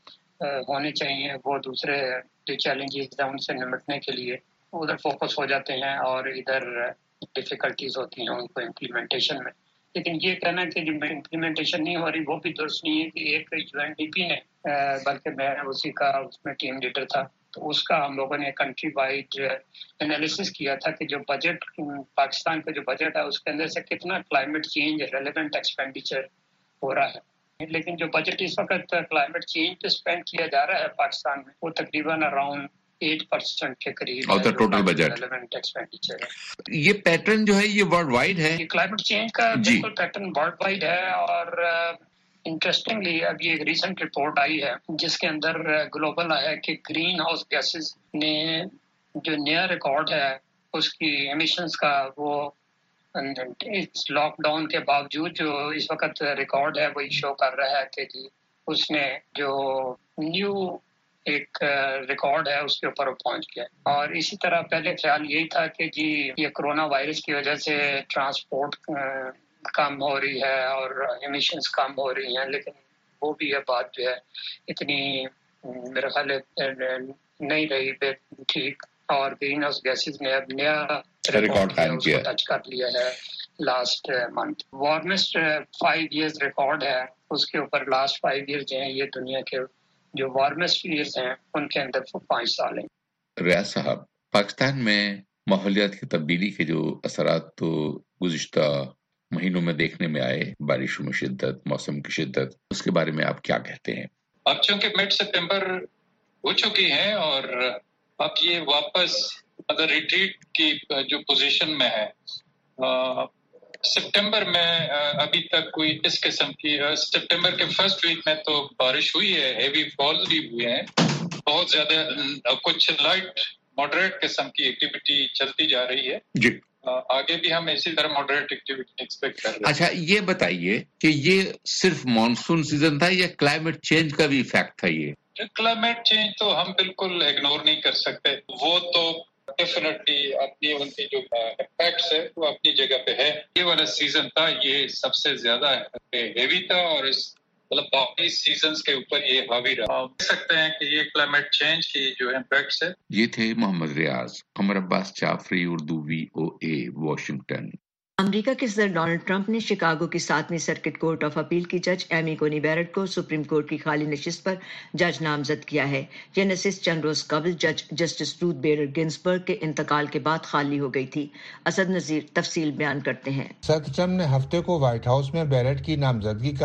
ہونے چاہیے وہ دوسرے جو چیلنجز ہیں ان سے نمٹنے کے لیے ادھر فوکس ہو جاتے ہیں اور ادھر ڈیفیکلٹیز ہوتی ہیں ان کو امپلیمنٹیشن میں. لیکن یہ کہنا کہ جو امپلیمنٹیشن نہیں ہو رہی وہ بھی درست نہیں ہے کہ ایک یو این ڈی پی نے، بلکہ میں اسی کا اس میں ٹیم لیڈر تھا، تو اس کا ہم لوگوں نے کنٹری وائڈ انالیسس کیا تھا کہ جو بجٹ پاکستان کا جو بجٹ ہے اس کے اندر سے کتنا کلائمیٹ چینج ریلیونٹ ایکسپینڈیچر ہو رہا ہے. لیکن جو بجٹ اس وقت کلائمیٹ چینج پہ اسپینڈ کیا جا رہا ہے پاکستان میں وہ تقریباً اراؤنڈ ایٹ پرسینٹ کے قریب ہے ٹوٹل بجٹ ریلیونٹ ایکسپینڈیچر ہے. یہ پیٹرن جو ہے یہ ورلڈ وائڈ ہے، کلائمیٹ چینج کا بالکل پیٹرن ورلڈ وائڈ ہے. اور انٹرسٹنگلی ابھی ایک ریسنٹ رپورٹ آئی ہے جس کے اندر گلوبل ہے کہ گرین ہاؤس گیسز نے جو نیا ریکارڈ ہے اس کی ایمیشنز کا، وہ اس لاک ڈاؤن کے باوجود جو اس وقت ریکارڈ ہے وہی شو کر رہا ہے کہ جی اس نے جو نیو ایک ریکارڈ ہے اس کے اوپر پہنچ گیا. اور اسی طرح پہلے خیال یہی تھا کہ جی یہ کرونا وائرس کی وجہ سے ٹرانسپورٹ کم ہو رہی ہے اور ایمیشنز کم ہو رہی ہیں، لیکن وہ بھی یہ بات جو ہے اتنی میرے خیال نہیں رہی ٹھیک. اور گرین ہاؤس گیسز نے اب نیا ریکارڈ ٹچ کر لیا ہے last month. Warmest five years record ہے اس کے اوپر. لاسٹ فائیو ایئر جو ہیں یہ دنیا کے جو وارمسٹ ایئرز ہیں ان کے اندر پانچ سال ہیں. ریاض صاحب، پاکستان میں ماحولیات کی تبدیلی کے جو اثرات تو گزشتہ مہینوں میں دیکھنے میں آئے، بارشوں میں شدت، موسم کی شدت، اس کے بارے میں آپ کیا کہتے ہیں؟ اب چونکہ مڈ سپٹمبر ہو چکی ہیں اور اب یہ واپس اگر ریٹریٹ کی جو پوزیشن میں ہے، سپٹمبر میں ابھی تک کوئی اس قسم کی، سپٹمبر کے فرسٹ ویک میں تو بارش ہوئی ہے، ہیوی فال بھی ہوئے ہیں، بہت زیادہ کچھ لائٹ ماڈریٹ قسم کی ایکٹیویٹی چلتی جا رہی ہے. جی آگے بھی ہم اسی طرح ماڈریٹ ایکٹیویٹی ایکسپیکٹ کر رہے ہیں. اچھا یہ بتائیے کہ یہ صرف مانسون سیزن تھا یا کلائمیٹ چینج کا بھی ایفیکٹ تھا؟ یہ کلائمیٹ چینج تو ہم بالکل اگنور نہیں کر سکتے، وہ تو ڈیفینیٹلی اپنی ان کی جو امپیکٹس ہے وہ اپنی جگہ پہ ہے. یہ والا سیزن تھا یہ سب سے زیادہ ہیوی تھا اور اس مطلب باقی سیزنز کے اوپر یہ حاوی رہا. کہہ سکتے ہیں کہ یہ کلائمیٹ چینج کی جو امپیکٹس ہے. یہ تھے Mohammad Riaz. Qamar Abbas Jafri, Urdu V O A, Washington. America کے صدر ڈونلڈ ٹرمپ نے شکاگو کی ساتویں سرکٹ کورٹ آف اپیل کی جج ایمی کونی بیرٹ کو سپریم کورٹ کی خالی نشست پر جج نامزد کیا ہے. یہ نشست چند روز قبل جج جسٹس روتھ بیڈر گنزبرگ کے انتقال کے بعد خالی ہو گئی تھی. اسد نذیر تفصیل بیان کرتے ہیں. صدر ٹرمپ نے ہفتے کو وائٹ ہاؤس میں بیرٹ کی نامزدگی کا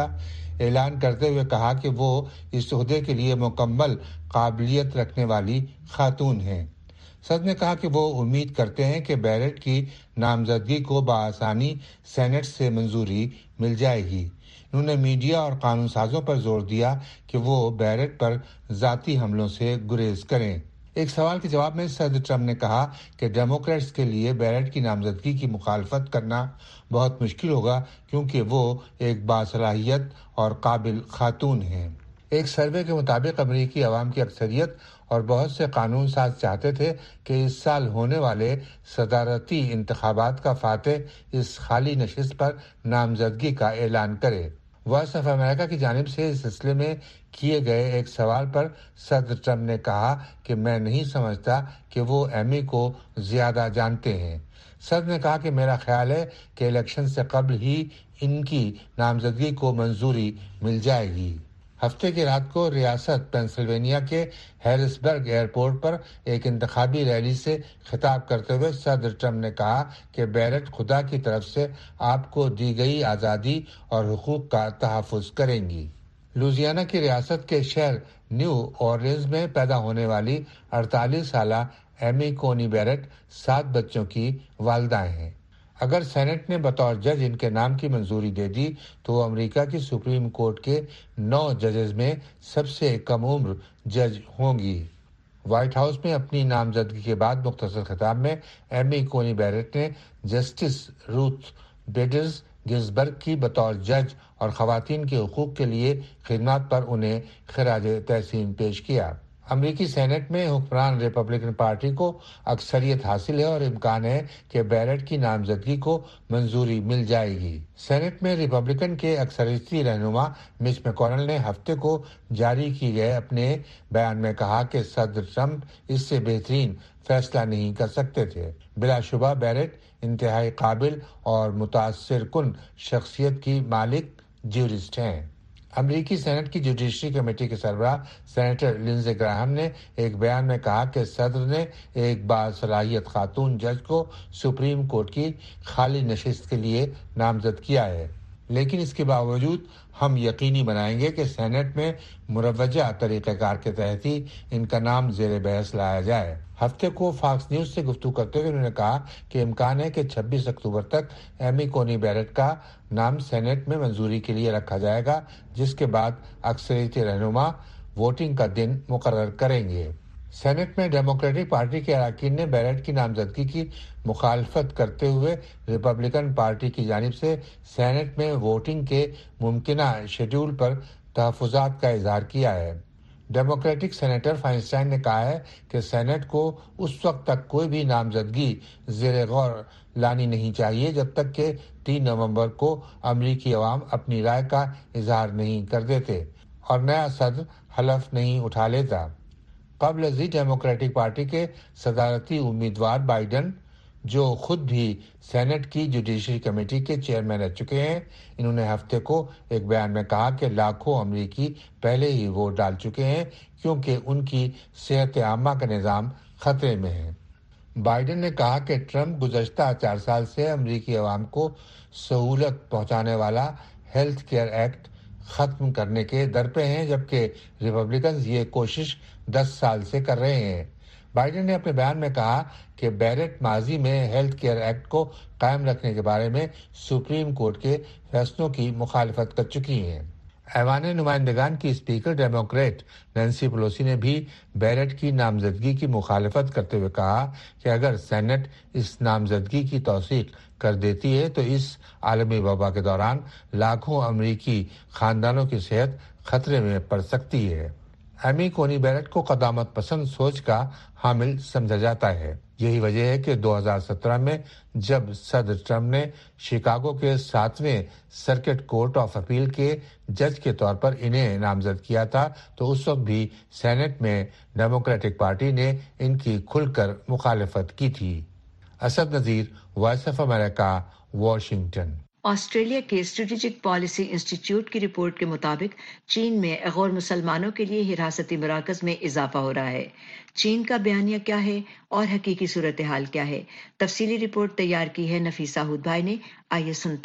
اعلان کرتے ہوئے کہا کہ وہ اس عہدے کے لیے مکمل قابلیت رکھنے والی خاتون ہیں۔ صدر نے کہا کہ وہ امید کرتے ہیں کہ بیرٹ کی نامزدگی کو بآسانی سینٹ سے منظوری مل جائے گی۔ انہوں نے میڈیا اور قانون سازوں پر زور دیا کہ وہ بیرٹ پر ذاتی حملوں سے گریز کریں۔ ایک سوال کے جواب میں صدر ٹرمپ نے کہا کہ ڈیموکریٹس کے لیے بیرٹ کی نامزدگی کی مخالفت کرنا بہت مشکل ہوگا کیونکہ وہ ایک باصلاحیت اور قابل خاتون ہیں۔ ایک سروے کے مطابق امریکی عوام کی اکثریت اور بہت سے قانون ساز چاہتے تھے کہ اس سال ہونے والے صدارتی انتخابات کا فاتح اس خالی نشست پر نامزدگی کا اعلان کرے۔ وائس آف امریکہ کی جانب سے اس سلسلے میں کیے گئے ایک سوال پر صدر ٹرمپ نے کہا کہ میں نہیں سمجھتا کہ وہ ایمی کو زیادہ جانتے ہیں۔ صدر نے کہا کہ میرا خیال ہے کہ الیکشن سے قبل ہی ان کی نامزدگی کو منظوری مل جائے گی۔ ہفتے کی رات کو ریاست پینسلوینیا کے ہیرسبرگ ایئرپورٹ پر ایک انتخابی ریلی سے خطاب کرتے ہوئے صدر ٹرمپ نے کہا کہ بیرٹ خدا کی طرف سے آپ کو دی گئی آزادی اور حقوق کا تحفظ کریں گی۔ لوزیانا کی ریاست کے شہر نیو اورلینز میں پیدا ہونے والی اڑتالیس سالہ ایمی کونی بیرٹ سات بچوں کی والدہ ہیں۔ اگر سینٹ نے بطور جج ان کے نام کی منظوری دے دی تو وہ امریکہ کی سپریم کورٹ کے نو ججز میں سب سے کم عمر جج ہوں گی۔ وائٹ ہاؤس میں اپنی نامزدگی کے بعد مختصر خطاب میں ایمی کونی بیرٹ نے جسٹس روتھ بیڈر گنزبرگ کی بطور جج اور خواتین کے حقوق کے لیے خدمات پر انہیں خراج تحسین پیش کیا۔ امریکی سینٹ میں حکمران ریپبلکن پارٹی کو اکثریت حاصل ہے اور امکان ہے کہ بیرٹ کی نامزدگی کو منظوری مل جائے گی۔ سینٹ میں ریپبلکن کے اکثریتی رہنما مچ میکونل نے ہفتے کو جاری کی گئے اپنے بیان میں کہا کہ صدر ٹرمپ اس سے بہترین فیصلہ نہیں کر سکتے تھے۔ بلا شبہ بیرٹ انتہائی قابل اور متاثر کن شخصیت کی مالک جیورسٹ ہیں۔ امریکی سینٹ کی جوڈیشری کمیٹی کے سربراہ سینیٹر لنزے گراہم نے ایک بیان میں کہا کہ صدر نے ایک باصلاحیت خاتون جج کو سپریم کورٹ کی خالی نشست کے لیے نامزد کیا ہے، لیکن اس کے باوجود ہم یقینی بنائیں گے کہ سینٹ میں مروجہ طریقہ کار کے تحت ہی ان کا نام زیر بحث لایا جائے۔ ہفتے کو فاکس نیوز سے گفتگو کرتے ہوئے انہوں نے کہا کہ امکان ہے کہ چھبیس اکتوبر تک ایمی کونی بیرٹ کا نام سینٹ میں منظوری کے لیے رکھا جائے گا، جس کے بعد اکثریتی رہنما ووٹنگ کا دن مقرر کریں گے۔ سینٹ میں ڈیموکریٹک پارٹی کے اراکین نے بیرٹ کی نامزدگی کی مخالفت کرتے ہوئے ریپبلکن پارٹی کی جانب سے سینٹ میں ووٹنگ کے ممکنہ شیڈول پر تحفظات کا اظہار کیا ہے۔ ڈیموکریٹک سینیٹر فائنسٹائن نے کہا ہے کہ سینٹ کو اس وقت تک کوئی بھی نامزدگی زیر غور لانی نہیں چاہیے جب تک کہ تین نومبر کو امریکی عوام اپنی رائے کا اظہار نہیں کر دیتے اور نیا صدر حلف نہیں اٹھا لیتا۔ قبل ازیں ڈیموکریٹک پارٹی کے صدارتی امیدوار بائیڈن، جو خود بھی سینٹ کی جوڈیشری کمیٹی کے چیئرمین رہ چکے ہیں، انہوں نے ہفتے کو ایک بیان میں کہا کہ لاکھوں امریکی پہلے ہی ووٹ ڈال چکے ہیں کیونکہ ان کی صحت عامہ کا نظام خطرے میں ہے۔ بائیڈن نے کہا کہ ٹرمپ گزشتہ چار سال سے امریکی عوام کو سہولت پہنچانے والا ہیلتھ کیئر ایکٹ ختم کرنے کے درپے ہیں، جبکہ ریپبلکنز یہ کوشش دس سال سے کر رہے ہیں۔ بائیڈن نے اپنے بیان میں کہا کہ بیرٹ ماضی میں ہیلتھ کیئر ایکٹ کو قائم رکھنے کے بارے میں سپریم کورٹ کے فیصلوں کی مخالفت کر چکی ہیں۔ ایوان نمائندگان کی اسپیکر ڈیموکریٹ نینسی پلوسی نے بھی بیرٹ کی نامزدگی کی مخالفت کرتے ہوئے کہا کہ اگر سینٹ اس نامزدگی کی توثیق کر دیتی ہے تو اس عالمی وبا کے دوران لاکھوں امریکی خاندانوں کی صحت خطرے میں پڑ سکتی ہے۔ ایمی کونی بیرٹ کو قدامت پسند سوچ کا حامل سمجھا جاتا ہے۔ یہی وجہ ہے کہ دو ہزار سترہ میں جب صدر ٹرمپ نے شکاگو کے ساتویں سرکٹ کورٹ آف اپیل کے جج کے طور پر انہیں نامزد کیا تھا تو اس وقت بھی سینٹ میں ڈیموکریٹک پارٹی نے ان کی کھل کر مخالفت کی تھی۔ Asad Nazir, voice of America, Washington. Australia کے اسٹریٹجک پالیسی انسٹی ٹیوٹ کی رپورٹ کے مطابق چین میں غیر مسلمانوں کے لیے حراستی مراکز میں اضافہ ہو رہا ہے۔ چین کا بیانیہ کیا ہے اور حقیقی صورتحال کیا ہے؟ تفصیلی رپورٹ تیار کی ہے نفیسہ ہود بھائی نے، آئیے سنتے ہیں۔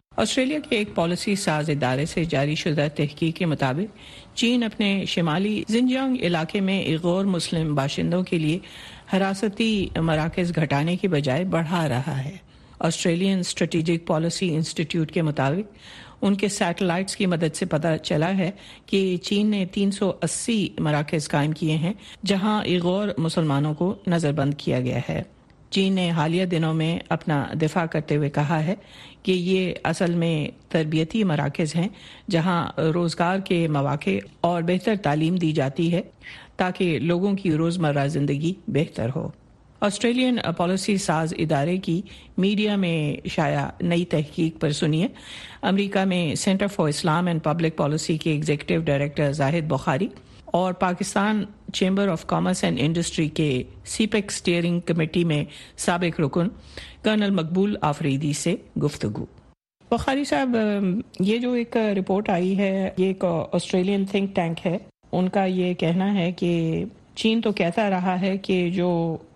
آسٹریلیا کے ایک پالیسی ساز ادارے سے جاری شدہ تحقیق کے مطابق چین اپنے شمالی زنجیانگ علاقے میں غیر مسلم باشندوں کے لیے حراستی مراکز گھٹانے کی بجائے بڑھا رہا ہے۔ آسٹریلین اسٹریٹجک پالیسی انسٹیٹیوٹ کے مطابق ان کے سیٹلائٹس کی مدد سے پتہ چلا ہے کہ چین نے تین سو اسی مراکز قائم کیے ہیں جہاں غیر مسلمانوں کو نظر بند کیا گیا ہے۔ چین نے حالیہ دنوں میں اپنا دفاع کرتے ہوئے کہا ہے کہ یہ اصل میں تربیتی مراکز ہیں جہاں روزگار کے مواقع اور بہتر تعلیم دی جاتی ہے تاکہ لوگوں کی روزمرہ زندگی بہتر ہو۔ آسٹریلین پالیسی ساز ادارے کی میڈیا میں شائع نئی تحقیق پر سنیے۔ امریکہ میں centre for Islam and public policy کے ایگزیکٹو ڈائریکٹر زاہد بخاری اور Pakistan chamber of commerce and industry کے سی پیک اسٹیئرنگ کمیٹی میں سابق رکن کرنل مقبول آفریدی سے گفتگو۔ بخاری صاحب، یہ جو ایک رپورٹ آئی ہے یہ ایک آسٹریلین تھنک ٹینک ہے، ان کا یہ کہنا ہے کہ چین تو کہتا رہا ہے کہ جو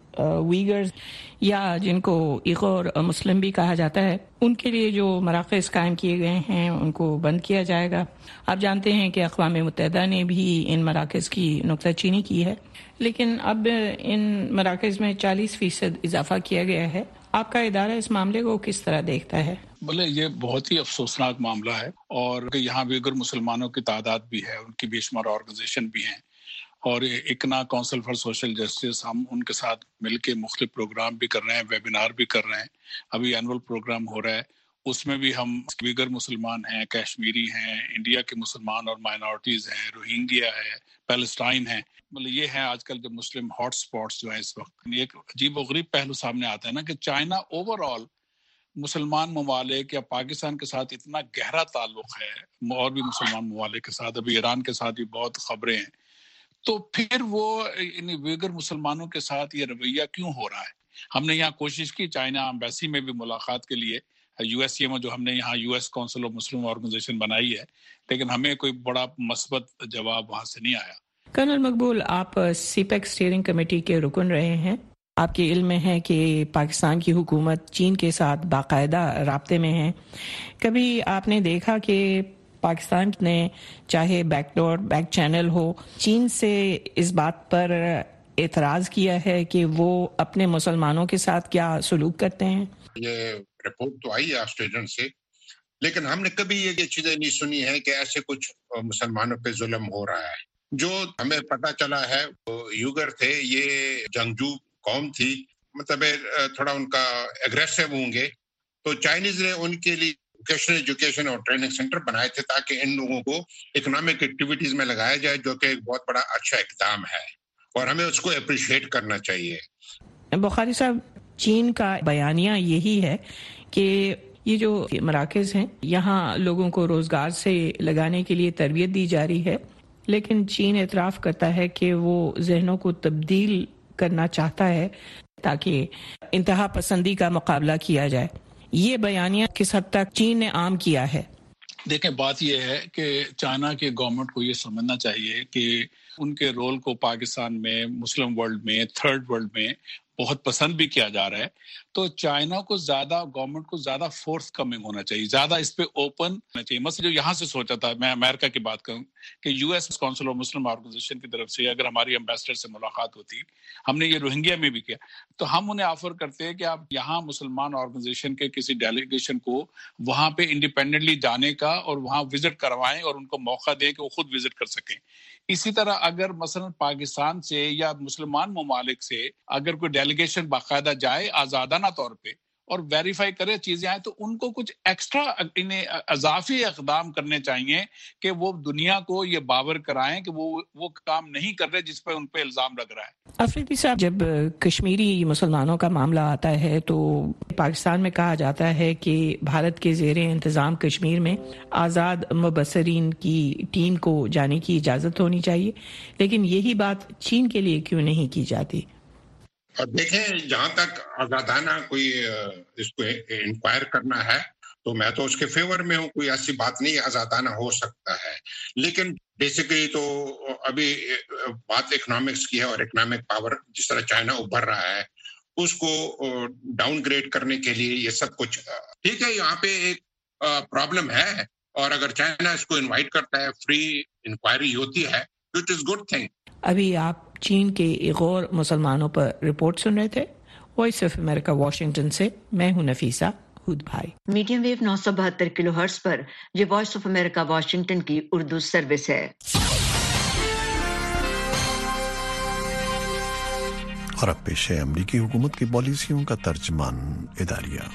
ویگرز یا جن کو غیر مسلم بھی کہا جاتا ہے ان کے لیے جو مراکز قائم کیے گئے ہیں ان کو بند کیا جائے گا۔ آپ جانتے ہیں کہ اقوام متحدہ نے بھی ان مراکز کی نکتہ چینی کی ہے، لیکن اب ان مراکز میں چالیس فیصد اضافہ کیا گیا ہے۔ آپ کا ادارہ اس معاملے کو کس طرح دیکھتا ہے؟ بلے یہ بہت ہی افسوسناک معاملہ ہے، اور یہاں ویگر مسلمانوں کی تعداد بھی ہے، ان کی بے شمار آرگنائزیشن بھی ہیں، اور ICNA council for social justice ہم ان کے ساتھ مل کے مختلف پروگرام بھی کر رہے ہیں، ویبینار بھی کر رہے ہیں۔ ابھی اینول پروگرام ہو رہا ہے، اس میں بھی ہم ویگر مسلمان ہیں، کشمیری ہیں، انڈیا کے مسلمان اور مائنورٹیز ہیں، روہنگیا ہے، پیلسٹائن ہیں، مطلب یہ ہیں آج کل جو مسلم ہاٹ سپاٹس جو ہیں اس وقت۔ ایک عجیب و غریب پہلو سامنے آتا ہے نا کہ چائنا اوور آل مسلمان ممالک یا پاکستان کے ساتھ اتنا گہرا تعلق ہے، اور بھی مسلمان ممالک کے ساتھ، ابھی ایران کے ساتھ بھی بہت خبریں ہیں، تو پھر وہ ویگر مسلمانوں کے ساتھ یہ رویہ کیوں ہو رہا ہے؟ ہم نے یہاں کوشش کی چائنا ایمبیسی میں بھی ملاقات کے لیے، یو ایس سی میں جو ہم نے یہاں U S council of Muslim organisation بنائی ہے، لیکن ہمیں کوئی بڑا مثبت جواب وہاں سے نہیں آیا۔ کرنل مقبول، آپ سی پیک اسٹیئرنگ کمیٹی کے رکن رہے ہیں، آپ کے علم میں ہے کہ پاکستان کی حکومت چین کے ساتھ باقاعدہ رابطے میں ہے، کبھی آپ نے دیکھا کہ پاکستان نے چاہے بیک ڈور بیک چینل ہو چین سے اس بات پر اعتراض کیا ہے کہ وہ اپنے مسلمانوں کے ساتھ کیا سلوک کرتے ہیں؟ یہ رپورٹ تو آئی ہے آسٹریلین سے، لیکن ہم نے کبھی یہ چیزیں نہیں سنی ہے کہ ایسے کچھ مسلمانوں پہ ظلم ہو رہا ہے۔ جو ہمیں پتہ چلا ہے یوگر تھے، یہ جنگجو قوم تھی، مطلب تھوڑا ان کا اگریسو ہوں گے، تو چائنیز نے ان کے لیے ووکیشنل ایجوکیشن اور ٹریننگ سینٹر بنائے تھے تاکہ ان لوگوں کو اکنامک ایکٹیویٹیز میں لگایا جائے، جو کہ ایک بہت بڑا اچھا اقدام ہے اور ہمیں اس کو اپریشیٹ کرنا چاہیے۔ بخاری صاحب، چین کا بیانیہ یہی ہے کہ یہ جو مراکز ہیں یہاں لوگوں کو روزگار سے لگانے کے لیے تربیت دی جا رہی ہے، لیکن چین اعتراف کرتا ہے کہ وہ ذہنوں کو تبدیل کرنا چاہتا ہے تاکہ انتہا پسندی کا مقابلہ کیا جائے۔ یہ بیانیہ کس حد تک چین نے عام کیا ہے؟ دیکھیں، بات یہ ہے کہ چائنا کے گورنمنٹ کو یہ سمجھنا چاہیے کہ ان کے رول کو پاکستان میں، مسلم ورلڈ میں، تھرڈ ورلڈ میں بہت پسند بھی کیا جا رہا ہے، تو چائنا کو زیادہ گورنمنٹ کو زیادہ فورتھ کمنگ ہونا چاہیے، زیادہ اس پہ اوپن ہونا چاہیے۔ مثلا جو یہاں سے سوچا تھا، میں امریکہ کی بات کروں کہ U S council of Muslim organisation کی طرف سے اگر ہماری امبیسڈر سے ملاقات ہوتی، ہم نے یہ روہنگیا میں بھی کیا، تو ہم انہیں آفر کرتے ہیں کہ آپ یہاں مسلمان آرگنائزیشن کے کسی ڈیلیگیشن کو وہاں پہ انڈیپینڈنٹلی جانے کا اور وہاں وزٹ کروائیں اور ان کو موقع دیں کہ وہ خود وزٹ کر سکیں۔ اسی طرح اگر مثلا پاکستان سے یا مسلمان ممالک سے اگر کوئی ڈیلیگیشن باقاعدہ جائے آزادانہ طور پہ اور ویریفائی کرے چیزیں آئیں، تو ان کو کچھ ایکسٹرا انہیں اضافی اقدام کرنے چاہیے کہ وہ دنیا کو یہ باور کرائیں کہ وہ وہ کام نہیں کر رہے جس پہ ان پہ الزام لگ رہا ہے۔ افریدی صاحب، جب کشمیری مسلمانوں کا معاملہ آتا ہے تو پاکستان میں کہا جاتا ہے کہ بھارت کے زیر انتظام کشمیر میں آزاد مبصرین کی ٹیم کو جانے کی اجازت ہونی چاہیے، لیکن یہی بات چین کے لیے کیوں نہیں کی جاتی؟ دیکھیں، جہاں تک آزادانہ کوئی اس کو انکوائر کرنا ہے تو میں تو اس کے فیور میں ہوں، کوئی ایسی بات نہیں آزادانہ ہو سکتا ہے، لیکن بیسیکلی تو ابھی بات اکنامکس کی ہے، اور اکنامک پاور جس طرح چائنا ابھر رہا ہے اس کو ڈاؤن گریڈ کرنے کے لیے یہ سب کچھ ٹھیک ہے۔ یہاں پہ ایک प्रॉब्लम है, और अगर चाइना इसको इनवाइट करता है, फ्री इंक्वायरी होती है, विच इज गुड थिंग। अभी आप चीन के इगोर मुसलमानों पर रिपोर्ट सुन रहे थे। वॉइस ऑफ अमेरिका वाशिंगटन से मैं हूं नफीसा हुद भाई। मीडियम वेव नौ सौ बहत्तर किलो हर्ट्ज पर ये वॉइस ऑफ अमेरिका वाशिंगटन की उर्दू सर्विस है। और अब पेश है अमरीकी हुकूमत की पॉलिसियों का तर्जमान इदारिया।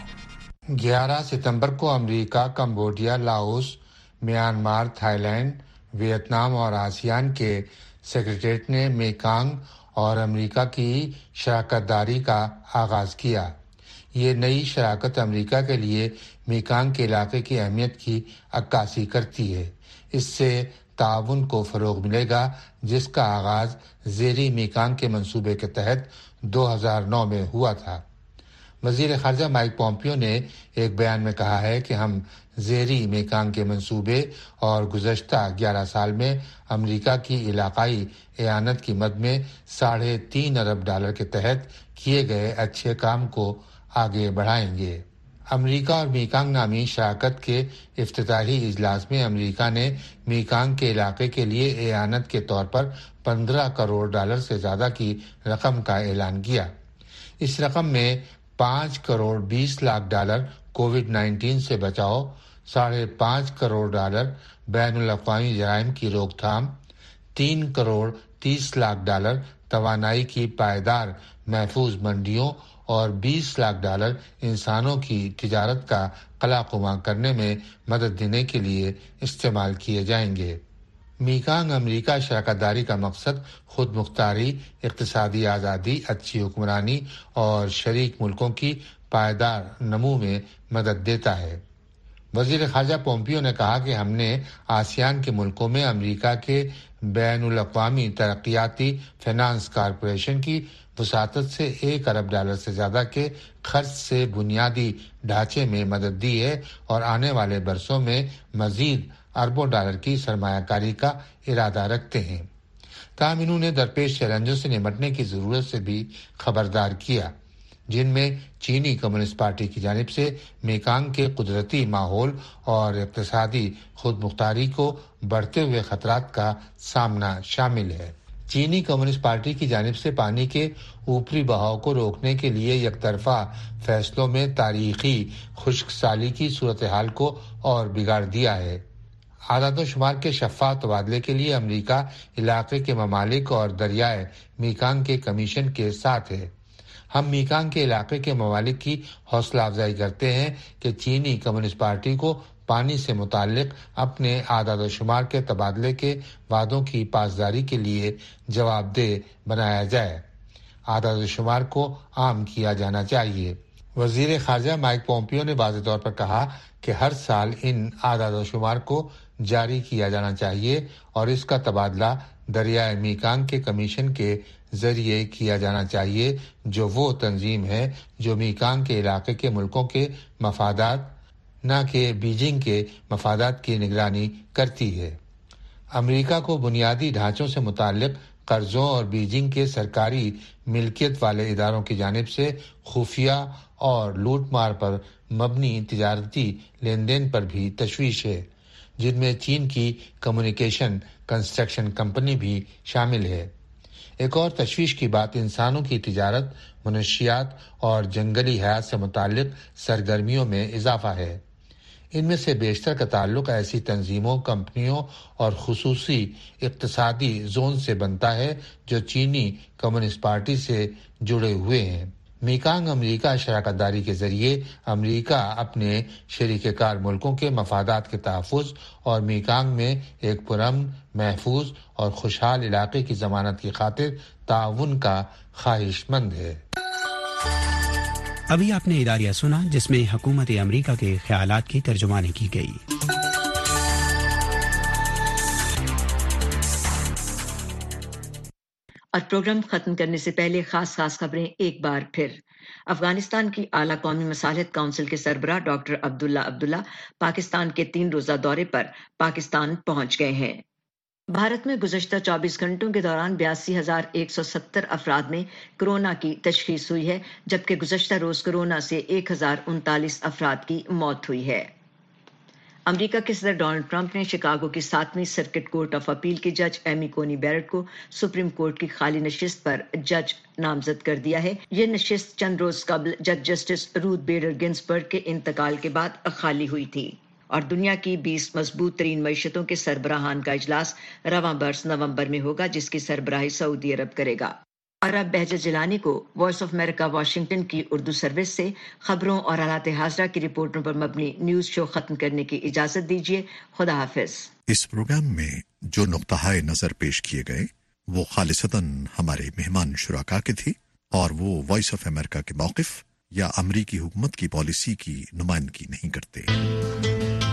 ग्यारह सितंबर को अमेरिका, Cambodia, Laos, Myanmar, Thailand, Vietnam और आसियान के सेक्रेटरीट ने मेकांग और अमेरिका की शराकत दारी का आगाज किया। ये नई शराकत अमेरिका के लिए मेकांग के इलाके की अहमियत की अक्कासी करती है। इससे ताउन को फरोग मिलेगा, जिसका आगाज ज़ेरी मेकांग के मंसूबे के तहत दो हज़ार नौ में हुआ था। वजीर खारजा माइक पोम्पियो ने एक बयान में कहा है कि हम ज़ेरी मेकांग के मंसूबे और गुज़श्ता ग्यारह साल में अमेरिका की इलाकाई एआनत की मद में साढ़े तीन अरब डॉलर के तहत किए गए अच्छे काम को आगे बढ़ाएंगे। अमेरिका और मेकांग नामी शराकत के इफ्तिताही इजलास में अमेरिका ने मेकांग के इलाके के लिए एआनत के तौर पर पंद्रह करोड़ डॉलर से ज्यादा की रकम का ऐलान किया। इस रकम में पाँच करोड़ बीस लाख डॉलर कोविड नाइन्टीन से बचाव, साढ़े पाँच करोड़ डॉलर बैनुल अक़वामी जराइम की रोकथाम, तीन करोड़ तीस लाख डॉलर तवानाई की पायदार महफूज मंडियों और बीस लाख डॉलर इंसानों की तिजारत का कलाकुमा करने में मदद देने के लिए इस्तेमाल किए जाएंगे। मेकांग अमेरिका शराकतदारी का मकसद खुद मुख्तारी, इक़्तिसादी आज़ादी, अच्छी हुक्मरानी और शरीक मुल्कों की पायदार नमू में मदद देता है। वजीर खारजा पोम्पियो ने कहा कि हमने आसियान के मुल्कों में अमेरिका के बैनुल अक़वामी तरक्याती फाइनेंस कॉरपोरेशन की वसातत से एक अरब डॉलर से ज्यादा के खर्च से बुनियादी ढांचे में मदद दी है और आने वाले बरसों में मजीद अरबों डॉलर की सरमायाकारी का इरादा रखते हैं। ताहम इन्होंने दरपेश चैलेंजों से निपटने की जरूरत से भी खबरदार किया, जिनमें चीनी कम्युनिस्ट पार्टी की जानिब से मेकांग के कुदरती माहौल और इक़्तिसादी खुद मुख्तारी को बढ़ते हुए खतरात का सामना शामिल है। चीनी कम्युनिस्ट पार्टी की जानिब से पानी के ऊपरी बहाव को रोकने के लिए यकतरफा फैसलों में तारीखी खुश्क साली की सूरत हाल को और बिगाड़ दिया है। आदाद शुमार के शफ़ाफ तबादले के लिए अमेरिका इलाके के ममालिक और दरियाए मेकांग के कमीशन के साथ है। हम मेकांग के इलाके के ममालिक की हौसला अफजाई करते हैं कि चीनी कम्युनिस्ट पार्टी को पानी से मुताल्लिक अपने आदाद शुमार के तबादले के वादों की पासदारी के लिए जवाबदेह बनाया जाए। आदाद शुमार को आम किया जाना चाहिए। वजीर खारजा माइक पोम्पियो ने वाज़ेह तौर पर कहा कि हर साल इन आदाद शुमार को जारी किया जाना चाहिए और इसका तबादला दरियाए मेकांग के कमीशन के जरिए किया जाना चाहिए, जो वो तंजीम है जो मेकांग के इलाके के मुल्कों के मफादात न कि बीजिंग के मफादात की निगरानी करती है। अमेरिका को बुनियादी ढांचों से मुताल्लिक कर्जों और बीजिंग के सरकारी मिल्कियत वाले इदारों की जानिब से खुफिया और लूटमार पर मबनी तिजारती लेन देन पर भी तशवीश है, जिनमें चीन की कम्युनिकेशन कंस्ट्रक्शन कंपनी भी शामिल है। एक और तशवीश की बात इंसानों की तिजारत, मनुष्यात और जंगली हयात से मुताल्लिक सरगर्मियों में इजाफा है। इनमें से बेशतर का ताल्लुक ऐसी तंजीमों, कंपनियों और खुसूसी इक्तसादी जोन से बनता है जो चीनी कम्युनिस्ट पार्टी से जुड़े हुए हैं। मेकांग अमेरिका शराकतदारी के जरिए अमेरिका अपने शरीककार मुल्कों के मफादात के तहफ़्फ़ुज़ और मेकांग में एक पुरअमन, महफूज और खुशहाल इलाके की जमानत की खातिर ताउन का ख्वाहिशमंद है। अभी आपने इदारिया सुना, जिसमें हुकूमत अमेरिका के ख्यालात की तर्जुमानी की गई। और प्रोग्राम खत्म करने से पहले खास खास खबरें एक बार फिर। अफगानिस्तान की आला कौमी मसालहत काउंसिल के सरबराह डॉक्टर अब्दुल्ला अब्दुल्ला पाकिस्तान के तीन रोजा दौरे पर पाकिस्तान पहुंच गए हैं। भारत में गुज़श्ता चौबीस घंटों के दौरान बयासी हजार एक सौ सत्तर अफराद में कोरोना की तशखीस हुई है, जबकि गुज़श्ता रोज कोरोना से एक हजार उनतालीस अफराद की मौत हुई है। امریکہ کے صدر ڈونلڈ ٹرمپ نے شکاگو کی ساتویں سرکٹ کورٹ آف اپیل کے جج ایمی کونی بیرٹ کو سپریم کورٹ کی خالی نشست پر جج نامزد کر دیا ہے۔ یہ نشست چند روز قبل جج جسٹس روتھ بیڈر گنزبرگ کے انتقال کے بعد خالی ہوئی تھی، اور دنیا کی بیس مضبوط ترین معیشتوں کے سربراہان کا اجلاس رواں برس نومبر میں ہوگا، جس کی سربراہی سعودی عرب کرے گا۔ اور اب بہجت جیلانی کو وائس آف امریکہ واشنگٹن کی اردو سروس سے خبروں اور حالات حاضرہ کی رپورٹوں پر مبنی نیوز شو ختم کرنے کی اجازت دیجیے۔ خدا حافظ۔ اس پروگرام میں جو نقطہ نظر پیش کیے گئے وہ خالصتاً ہمارے مہمان شرکا کے تھی، اور وہ وائس آف امریکہ کے موقف یا امریکی حکومت کی پالیسی کی نمائندگی نہیں کرتے۔